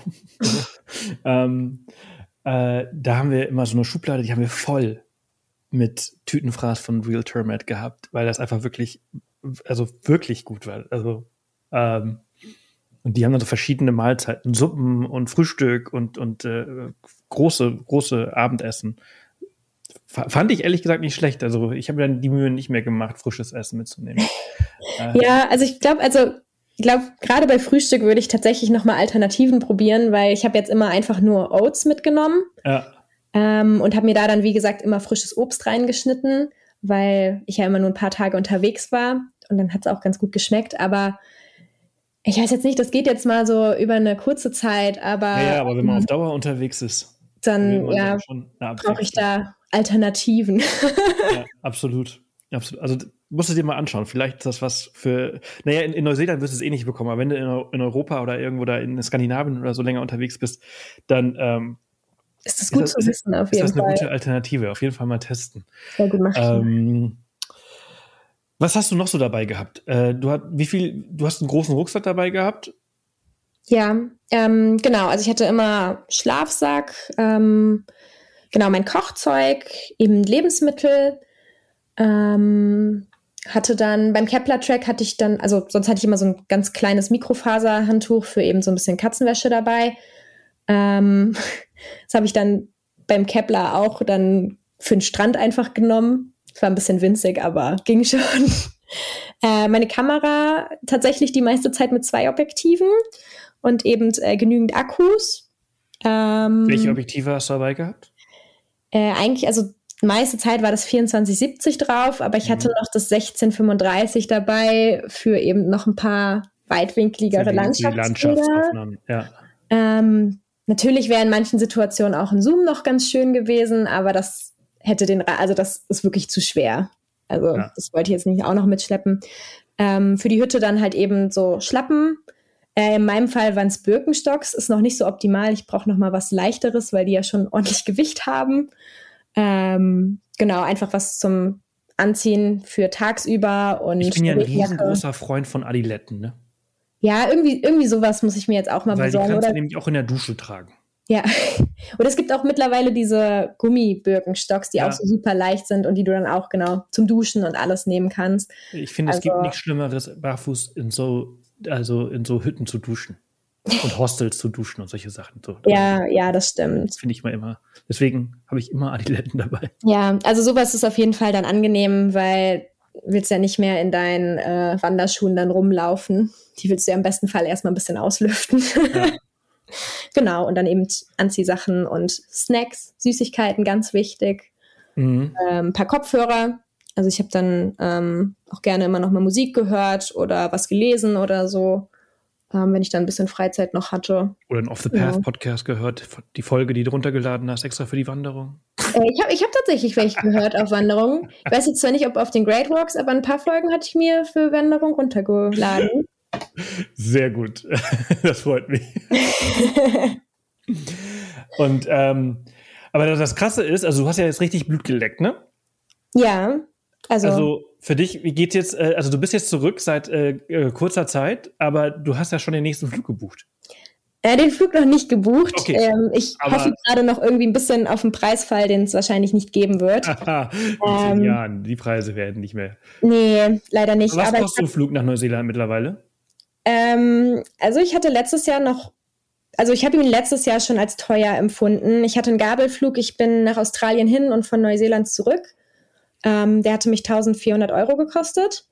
Da haben wir immer so eine Schublade, die haben wir voll mit Tütenfraß von Real Termet gehabt, weil das einfach wirklich gut war. Also, und die haben dann so verschiedene Mahlzeiten, Suppen und Frühstück und große Abendessen. Fand ich ehrlich gesagt nicht schlecht. Also ich habe dann die Mühe nicht mehr gemacht, frisches Essen mitzunehmen. Ja, also ich glaube, gerade bei Frühstück würde ich tatsächlich nochmal Alternativen probieren, weil ich habe jetzt immer einfach nur Oats mitgenommen. Ja. Und habe mir da dann, wie gesagt, immer frisches Obst reingeschnitten, weil ich ja immer nur ein paar Tage unterwegs war und dann hat es auch ganz gut geschmeckt, aber ich weiß jetzt nicht, das geht jetzt mal so über eine kurze Zeit, aber... Ja, aber wenn man auf Dauer unterwegs ist, dann brauche ich da Alternativen. Ja, absolut. Absolut. Also musst du dir mal anschauen. Vielleicht ist das was für... Naja, in Neuseeland wirst du es eh nicht bekommen, aber wenn du in Europa oder irgendwo da in Skandinavien oder so länger unterwegs bist, dann ist das gut zu wissen, auf jeden Fall. Ist das eine gute Alternative. Auf jeden Fall mal testen. Sehr gut machen. Was hast du noch so dabei gehabt? Du hast einen großen Rucksack dabei gehabt? Ja, genau. Also ich hatte immer Schlafsack, genau, mein Kochzeug, eben Lebensmittel. Hatte dann beim Kepler-Track also sonst hatte ich immer so ein ganz kleines Mikrofaserhandtuch für eben so ein bisschen Katzenwäsche dabei. Das habe ich dann beim Kepler auch dann für den Strand einfach genommen. Es war ein bisschen winzig, aber ging schon. Meine Kamera tatsächlich die meiste Zeit mit 2 Objektiven und eben genügend Akkus. Welche Objektive hast du dabei gehabt? Eigentlich, also die meiste Zeit war das 24-70 drauf, aber ich hatte noch das 16-35 dabei für eben noch ein paar weitwinkligere Landschaftsaufnahmen. Ja. Natürlich wäre in manchen Situationen auch ein Zoom noch ganz schön gewesen, aber das ist wirklich zu schwer. Also das wollte ich jetzt nicht auch noch mitschleppen. Für die Hütte dann halt eben so Schlappen. In meinem Fall waren es Birkenstocks, ist noch nicht so optimal. Ich brauche noch mal was Leichteres, weil die ja schon ordentlich Gewicht haben. Genau, einfach was zum Anziehen für tagsüber. Und ich bin ja ein riesengroßer Freund von Adiletten, ne? Ja, irgendwie sowas muss ich mir jetzt auch mal besorgen. Weil die kannst du nämlich auch in der Dusche tragen. Ja, und es gibt auch mittlerweile diese Gummibirkenstocks, die auch so super leicht sind und die du dann auch genau zum Duschen und alles nehmen kannst. Ich finde, es gibt nichts Schlimmeres, barfuß in so Hütten zu duschen und Hostels zu duschen und solche Sachen. So. Ja, das stimmt. Das finde ich mal immer. Deswegen habe ich immer Adiletten dabei. Ja, also sowas ist auf jeden Fall dann angenehm, weil du willst ja nicht mehr in deinen Wanderschuhen dann rumlaufen. Die willst du ja im besten Fall erstmal ein bisschen auslüften. Ja. Genau, und dann eben Anziehsachen und Snacks, Süßigkeiten, ganz wichtig. Ein paar Kopfhörer. Also ich habe dann auch gerne immer noch mal Musik gehört oder was gelesen oder so, wenn ich dann ein bisschen Freizeit noch hatte. Oder einen Off the Path Podcast gehört, die Folge, die du runtergeladen hast, extra für die Wanderung. Ich hab tatsächlich welche gehört auf Wanderung. Ich weiß jetzt zwar nicht, ob auf den Great Walks, aber ein paar Folgen hatte ich mir für Wanderung runtergeladen. Sehr gut. Das freut mich. Und aber das Krasse ist, also du hast ja jetzt richtig Blut geleckt, ne? Ja. Also für dich, wie geht's jetzt, also du bist jetzt zurück seit kurzer Zeit, aber du hast ja schon den nächsten Flug gebucht. Den Flug noch nicht gebucht. Okay. Ich hoffe gerade noch irgendwie ein bisschen auf den Preisfall, den es wahrscheinlich nicht geben wird. In 10 Jahren, die Preise werden nicht mehr. Nee, leider nicht. Was kostet ein Flug nach Neuseeland mittlerweile? Also ich hatte ich habe ihn letztes Jahr schon als teuer empfunden. Ich hatte einen Gabelflug, ich bin nach Australien hin und von Neuseeland zurück. Der hatte mich 1.400 € gekostet.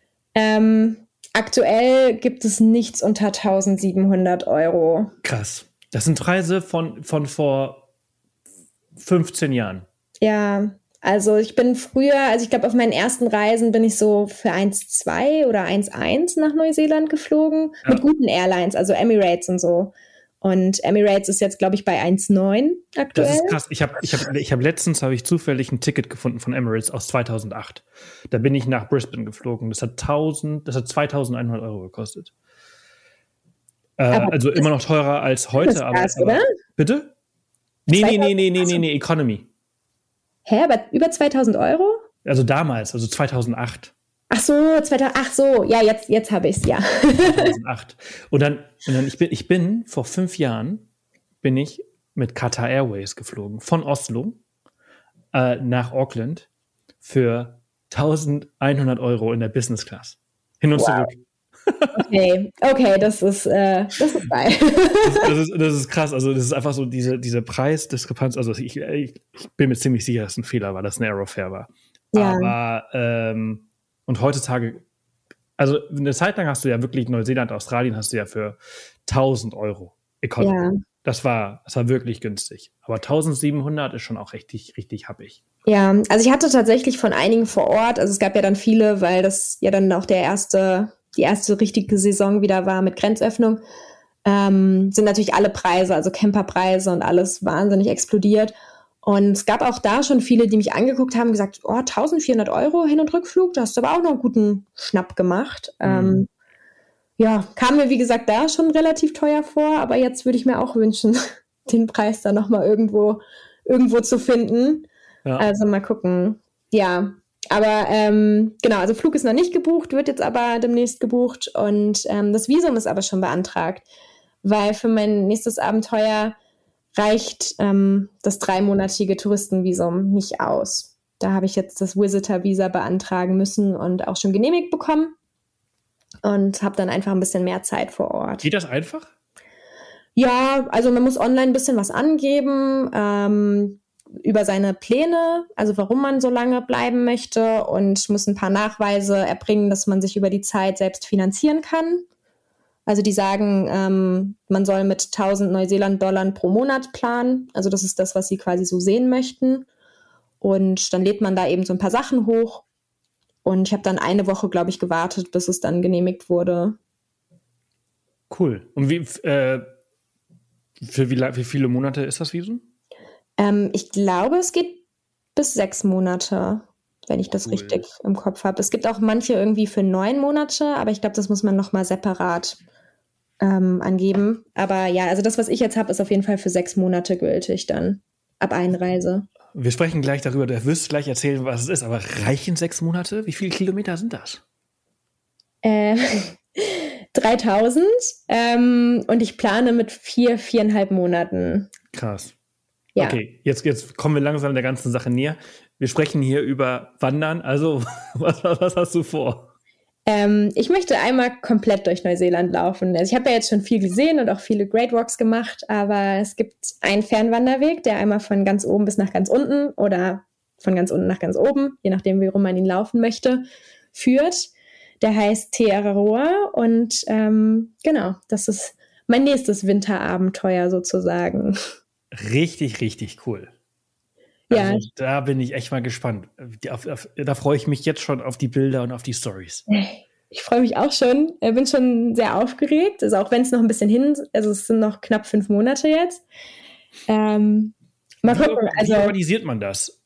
Aktuell gibt es nichts unter 1.700 €. Krass. Das sind Preise von vor 15 Jahren. Ja, also ich bin ich glaube auf meinen ersten Reisen bin ich so für 1,2 oder 1,1 nach Neuseeland geflogen. Ja. Mit guten Airlines, also Emirates und so. Und Emirates ist jetzt, glaube ich, bei 1,9 aktuell. Das ist krass. Ich hab letztens zufällig ein Ticket gefunden von Emirates aus 2008. Da bin ich nach Brisbane geflogen. Das hat 2.100 € gekostet. Also immer noch teurer als heute. Das ist krass, oder? Bitte? Nee, Economy. Hä, aber über 2.000 €? Also damals, also 2008. Ach so, ja, jetzt habe ich es, ja. 2008. Und dann ich bin vor 5 Jahren mit Qatar Airways geflogen, von Oslo nach Auckland für 1.100 € in der Business Class. Hin und zurück. Okay, das ist geil. Das ist krass. Also das ist einfach so diese Preisdiskrepanz. Also ich bin mir ziemlich sicher, dass es ein Fehler war, dass ein Aerofare war. Ja. Aber und heutzutage, also eine Zeit lang hast du ja wirklich Neuseeland, Australien hast du ja für 1.000 € Economy. Das war wirklich günstig. Aber 1.700 ist schon auch richtig, richtig happig. Ja, also ich hatte tatsächlich von einigen vor Ort, also es gab ja dann viele, weil das ja dann auch die erste richtige Saison wieder war mit Grenzöffnung, sind natürlich alle Preise, also Camperpreise und alles wahnsinnig explodiert. Und es gab auch da schon viele, die mich angeguckt haben und gesagt, 1.400 € Hin- und Rückflug, da hast du aber auch noch einen guten Schnapp gemacht. Ja, kam mir, wie gesagt, da schon relativ teuer vor, aber jetzt würde ich mir auch wünschen, den Preis da nochmal irgendwo zu finden. Ja. Also mal gucken. Ja, aber genau, also Flug ist noch nicht gebucht, wird jetzt aber demnächst gebucht und das Visum ist aber schon beantragt, weil für mein nächstes Abenteuer reicht das 3-monatige Touristenvisum nicht aus. Da habe ich jetzt das Visitor-Visa beantragen müssen und auch schon genehmigt bekommen und habe dann einfach ein bisschen mehr Zeit vor Ort. Geht das einfach? Ja, also man muss online ein bisschen was angeben, über seine Pläne, also warum man so lange bleiben möchte und muss ein paar Nachweise erbringen, dass man sich über die Zeit selbst finanzieren kann. Also die sagen, man soll mit 1.000 Neuseeland-Dollar pro Monat planen. Also das ist das, was sie quasi so sehen möchten. Und dann lädt man da eben so ein paar Sachen hoch. Und ich habe dann eine Woche, glaube ich, gewartet, bis es dann genehmigt wurde. Cool. Und für wie viele Monate ist das Visum? Ich glaube, es geht bis 6 Monate, wenn ich das richtig im Kopf habe. Es gibt auch manche irgendwie für 9 Monate, aber ich glaube, das muss man nochmal separat angeben. Aber ja, also das, was ich jetzt habe, ist auf jeden Fall für 6 Monate gültig dann, ab Einreise. Wir sprechen gleich darüber, du wirst gleich erzählen, was es ist, aber reichen 6 Monate? Wie viele Kilometer sind das? 3.000 und ich plane mit 4,5 Monaten. Krass. Ja. Okay, jetzt kommen wir langsam der ganzen Sache näher. Wir sprechen hier über Wandern, also was hast du vor? Ich möchte einmal komplett durch Neuseeland laufen. Also ich habe ja jetzt schon viel gesehen und auch viele Great Walks gemacht, aber es gibt einen Fernwanderweg, der einmal von ganz oben bis nach ganz unten oder von ganz unten nach ganz oben, je nachdem, wie rum man ihn laufen möchte, führt. Der heißt Te Araroa und genau, das ist mein nächstes Winterabenteuer sozusagen. Richtig, richtig cool. Ja. Also, da bin ich echt mal gespannt. Da freue ich mich jetzt schon auf die Bilder und auf die Stories. Ich freue mich auch schon. Bin schon sehr aufgeregt. Also auch wenn es noch ein bisschen also es sind noch knapp 5 Monate jetzt. Mal gucken. Wie organisiert man das?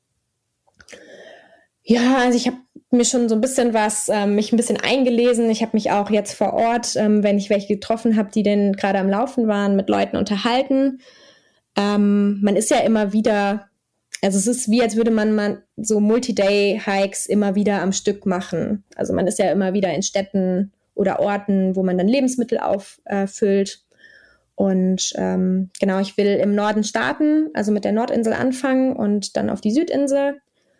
Ja, also ich habe mir schon so ein bisschen mich ein bisschen eingelesen. Ich habe mich auch jetzt vor Ort, wenn ich welche getroffen habe, die denn gerade am Laufen waren, mit Leuten unterhalten. Man ist ja immer wieder, also es ist wie, als würde man so Multi-Day-Hikes immer wieder am Stück machen. Also man ist ja immer wieder in Städten oder Orten, wo man dann Lebensmittel auffüllt. Und genau, ich will im Norden starten, also mit der Nordinsel anfangen und dann auf die Südinsel.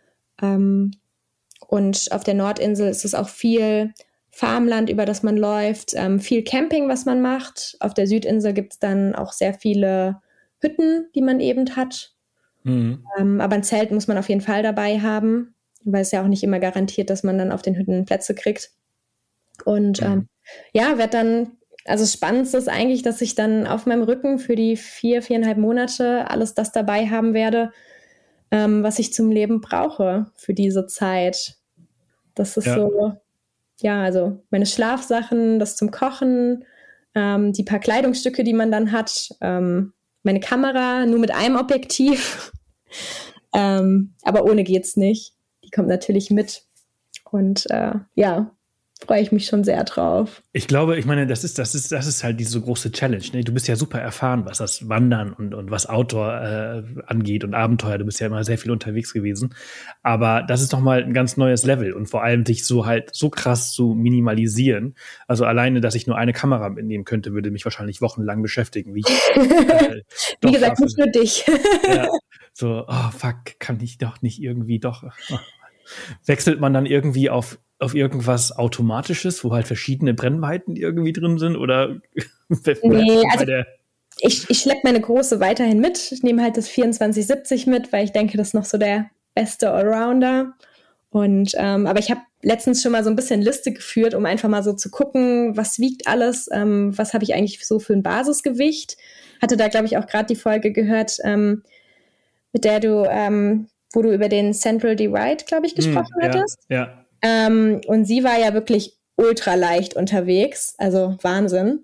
Und auf der Nordinsel ist es auch viel Farmland, über das man läuft, viel Camping, was man macht. Auf der Südinsel gibt es dann auch sehr viele Hütten, die man eben hat. Mhm. Aber ein Zelt muss man auf jeden Fall dabei haben, weil es ja auch nicht immer garantiert, dass man dann auf den Hütten Plätze kriegt. Und wird dann, also das Spannendste ist eigentlich, dass ich dann auf meinem Rücken für die 4,5 Monate alles das dabei haben werde, was ich zum Leben brauche für diese Zeit. Das ist so, ja, also meine Schlafsachen, das zum Kochen, die paar Kleidungsstücke, die man dann hat, meine Kamera nur mit einem Objektiv, aber ohne geht's nicht. Die kommt natürlich mit und freue ich mich schon sehr drauf. Ich glaube, ich meine, das ist halt diese große Challenge. Ne? Du bist ja super erfahren, was das Wandern und was Outdoor angeht und Abenteuer. Du bist ja immer sehr viel unterwegs gewesen. Aber das ist doch mal ein ganz neues Level und vor allem dich so krass zu minimalisieren. Also alleine, dass ich nur eine Kamera mitnehmen könnte, würde mich wahrscheinlich wochenlang beschäftigen. Wie gesagt, nicht nur dich. Ja, so, oh fuck, kann ich doch nicht irgendwie doch. Wechselt man dann irgendwie auf irgendwas Automatisches, wo halt verschiedene Brennweiten irgendwie drin sind? Oder nee, also ich schleppe meine große weiterhin mit. Ich nehme halt das 24-70 mit, weil ich denke, das ist noch so der beste Allrounder. Und aber ich habe letztens schon mal so ein bisschen Liste geführt, um einfach mal so zu gucken, was wiegt alles, was habe ich eigentlich so für ein Basisgewicht. Hatte da, glaube ich, auch gerade die Folge gehört, mit der du, wo du über den Central Divide, glaube ich, gesprochen hattest. Ja. Und sie war ja wirklich ultra leicht unterwegs, also Wahnsinn.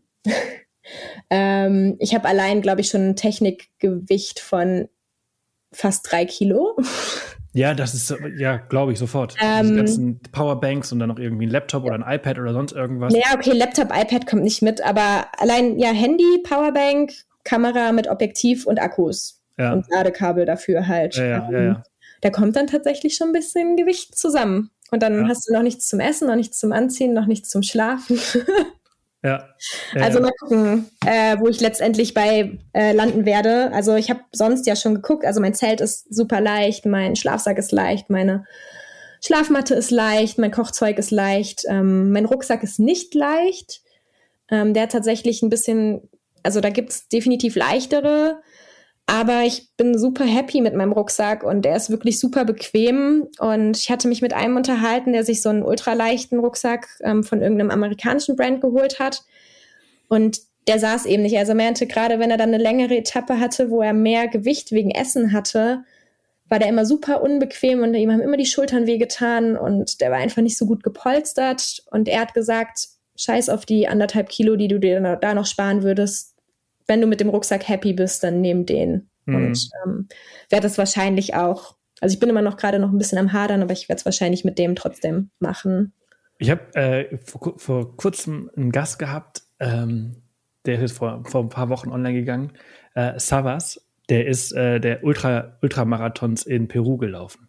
Ich habe allein, glaube ich, schon ein Technikgewicht von fast 3 Kilo. Ja, das ist, ja, glaube ich, sofort. Diese ganzen Powerbanks und dann noch irgendwie ein Laptop oder ein iPad oder sonst irgendwas. Ja, okay, Laptop, iPad kommt nicht mit, aber allein, ja, Handy, Powerbank, Kamera mit Objektiv und Akkus. Ja. Und Ladekabel dafür halt. Ja. Da kommt dann tatsächlich schon ein bisschen Gewicht zusammen. Und dann hast du noch nichts zum Essen, noch nichts zum Anziehen, noch nichts zum Schlafen. Ja. Also mal gucken, wo ich letztendlich bei landen werde. Also ich habe sonst ja schon geguckt. Also mein Zelt ist super leicht, mein Schlafsack ist leicht, meine Schlafmatte ist leicht, mein Kochzeug ist leicht, mein Rucksack ist nicht leicht. Der hat tatsächlich ein bisschen, also da gibt's definitiv leichtere. Aber ich bin super happy mit meinem Rucksack und der ist wirklich super bequem. Und ich hatte mich mit einem unterhalten, der sich so einen ultraleichten Rucksack von irgendeinem amerikanischen Brand geholt hat. Und der saß eben nicht. Also er meinte, gerade wenn er dann eine längere Etappe hatte, wo er mehr Gewicht wegen Essen hatte, war der immer super unbequem und ihm haben immer die Schultern wehgetan und der war einfach nicht so gut gepolstert. Und er hat gesagt, scheiß auf die 1,5 Kilo, die du dir da noch sparen würdest. Wenn du mit dem Rucksack happy bist, dann nimm den. Und werde das wahrscheinlich auch, also ich bin immer noch gerade noch ein bisschen am Hadern, aber ich werde es wahrscheinlich mit dem trotzdem machen. Ich habe vor kurzem einen Gast gehabt, der ist vor ein paar Wochen online gegangen, Savas, der ist der Ultramarathons in Peru gelaufen.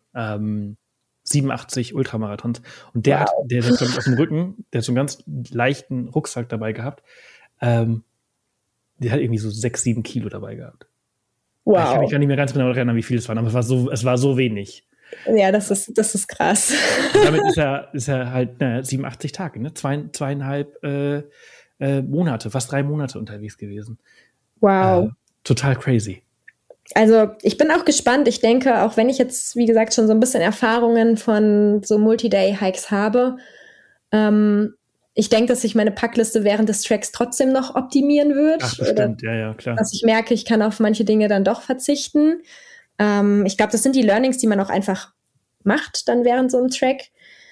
87 Ultramarathons. Und der hat auf dem Rücken, der hat so einen ganz leichten Rucksack dabei gehabt. Der hat irgendwie so 6, 7 Kilo dabei gehabt. Wow. Ich kann mich gar nicht mehr ganz genau erinnern, wie viel es waren, aber es war so wenig. Ja, das ist krass. Und damit ist er halt 87 Tage, ne? 2,5 Monate, fast 3 Monate unterwegs gewesen. Wow. Total crazy. Also ich bin auch gespannt. Ich denke, auch wenn ich jetzt, wie gesagt, schon so ein bisschen Erfahrungen von so Multi-Day-Hikes habe, ich denke, dass sich meine Packliste während des Tracks trotzdem noch optimieren wird. Ach, bestimmt, ja, klar. Dass ich merke, ich kann auf manche Dinge dann doch verzichten. Ich glaube, das sind die Learnings, die man auch einfach macht dann während so einem Track.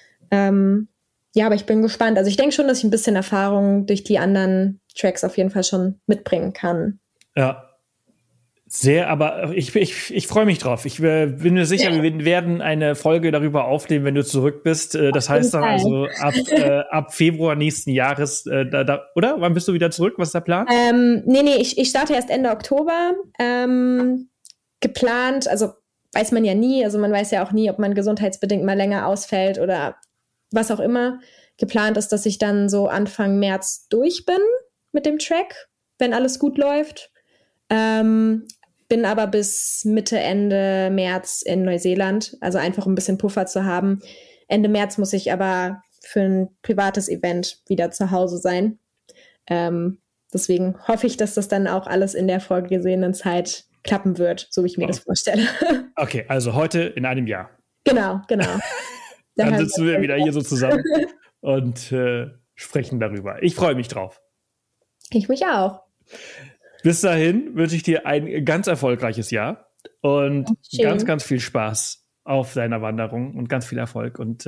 Ja, aber ich bin gespannt. Also ich denke schon, dass ich ein bisschen Erfahrung durch die anderen Tracks auf jeden Fall schon mitbringen kann. Ja. Sehr, aber ich freue mich drauf. Ich bin mir sicher, wir werden eine Folge darüber aufnehmen, wenn du zurück bist. Das heißt dann also ab Februar nächsten Jahres, oder? Wann bist du wieder zurück? Was ist der Plan? Nee, ich starte erst Ende Oktober. Geplant, also weiß man ja nie, also man weiß ja auch nie, ob man gesundheitsbedingt mal länger ausfällt oder was auch immer. Geplant ist, dass ich dann so Anfang März durch bin mit dem Track, wenn alles gut läuft. Bin aber bis Mitte, Ende März in Neuseeland, also einfach um ein bisschen Puffer zu haben. Ende März muss ich aber für ein privates Event wieder zu Hause sein. Deswegen hoffe ich, dass das dann auch alles in der vorgesehenen Zeit klappen wird, so wie ich mir das vorstelle. Okay, also heute in einem Jahr. Genau. Dann sitzen wir wieder hier so zusammen und sprechen darüber. Ich freue mich drauf. Ich mich auch. Bis dahin wünsche ich dir ein ganz erfolgreiches Jahr und ganz, ganz viel Spaß auf deiner Wanderung und ganz viel Erfolg. Und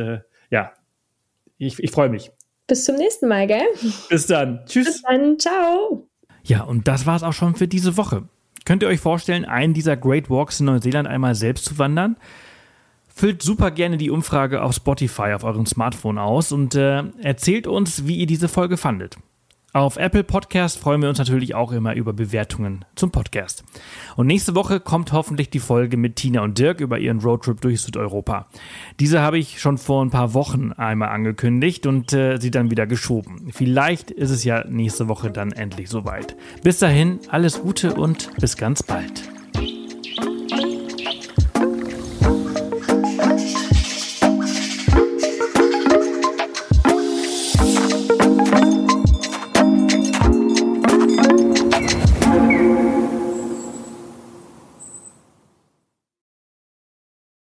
ich freue mich. Bis zum nächsten Mal, gell? Bis dann. Tschüss. Bis dann. Ciao. Ja, und das war's auch schon für diese Woche. Könnt ihr euch vorstellen, einen dieser Great Walks in Neuseeland einmal selbst zu wandern? Füllt super gerne die Umfrage auf Spotify auf eurem Smartphone aus und erzählt uns, wie ihr diese Folge fandet. Auf Apple Podcast freuen wir uns natürlich auch immer über Bewertungen zum Podcast. Und nächste Woche kommt hoffentlich die Folge mit Tina und Dirk über ihren Roadtrip durch Südeuropa. Diese habe ich schon vor ein paar Wochen einmal angekündigt und sie dann wieder geschoben. Vielleicht ist es ja nächste Woche dann endlich soweit. Bis dahin, alles Gute und bis ganz bald.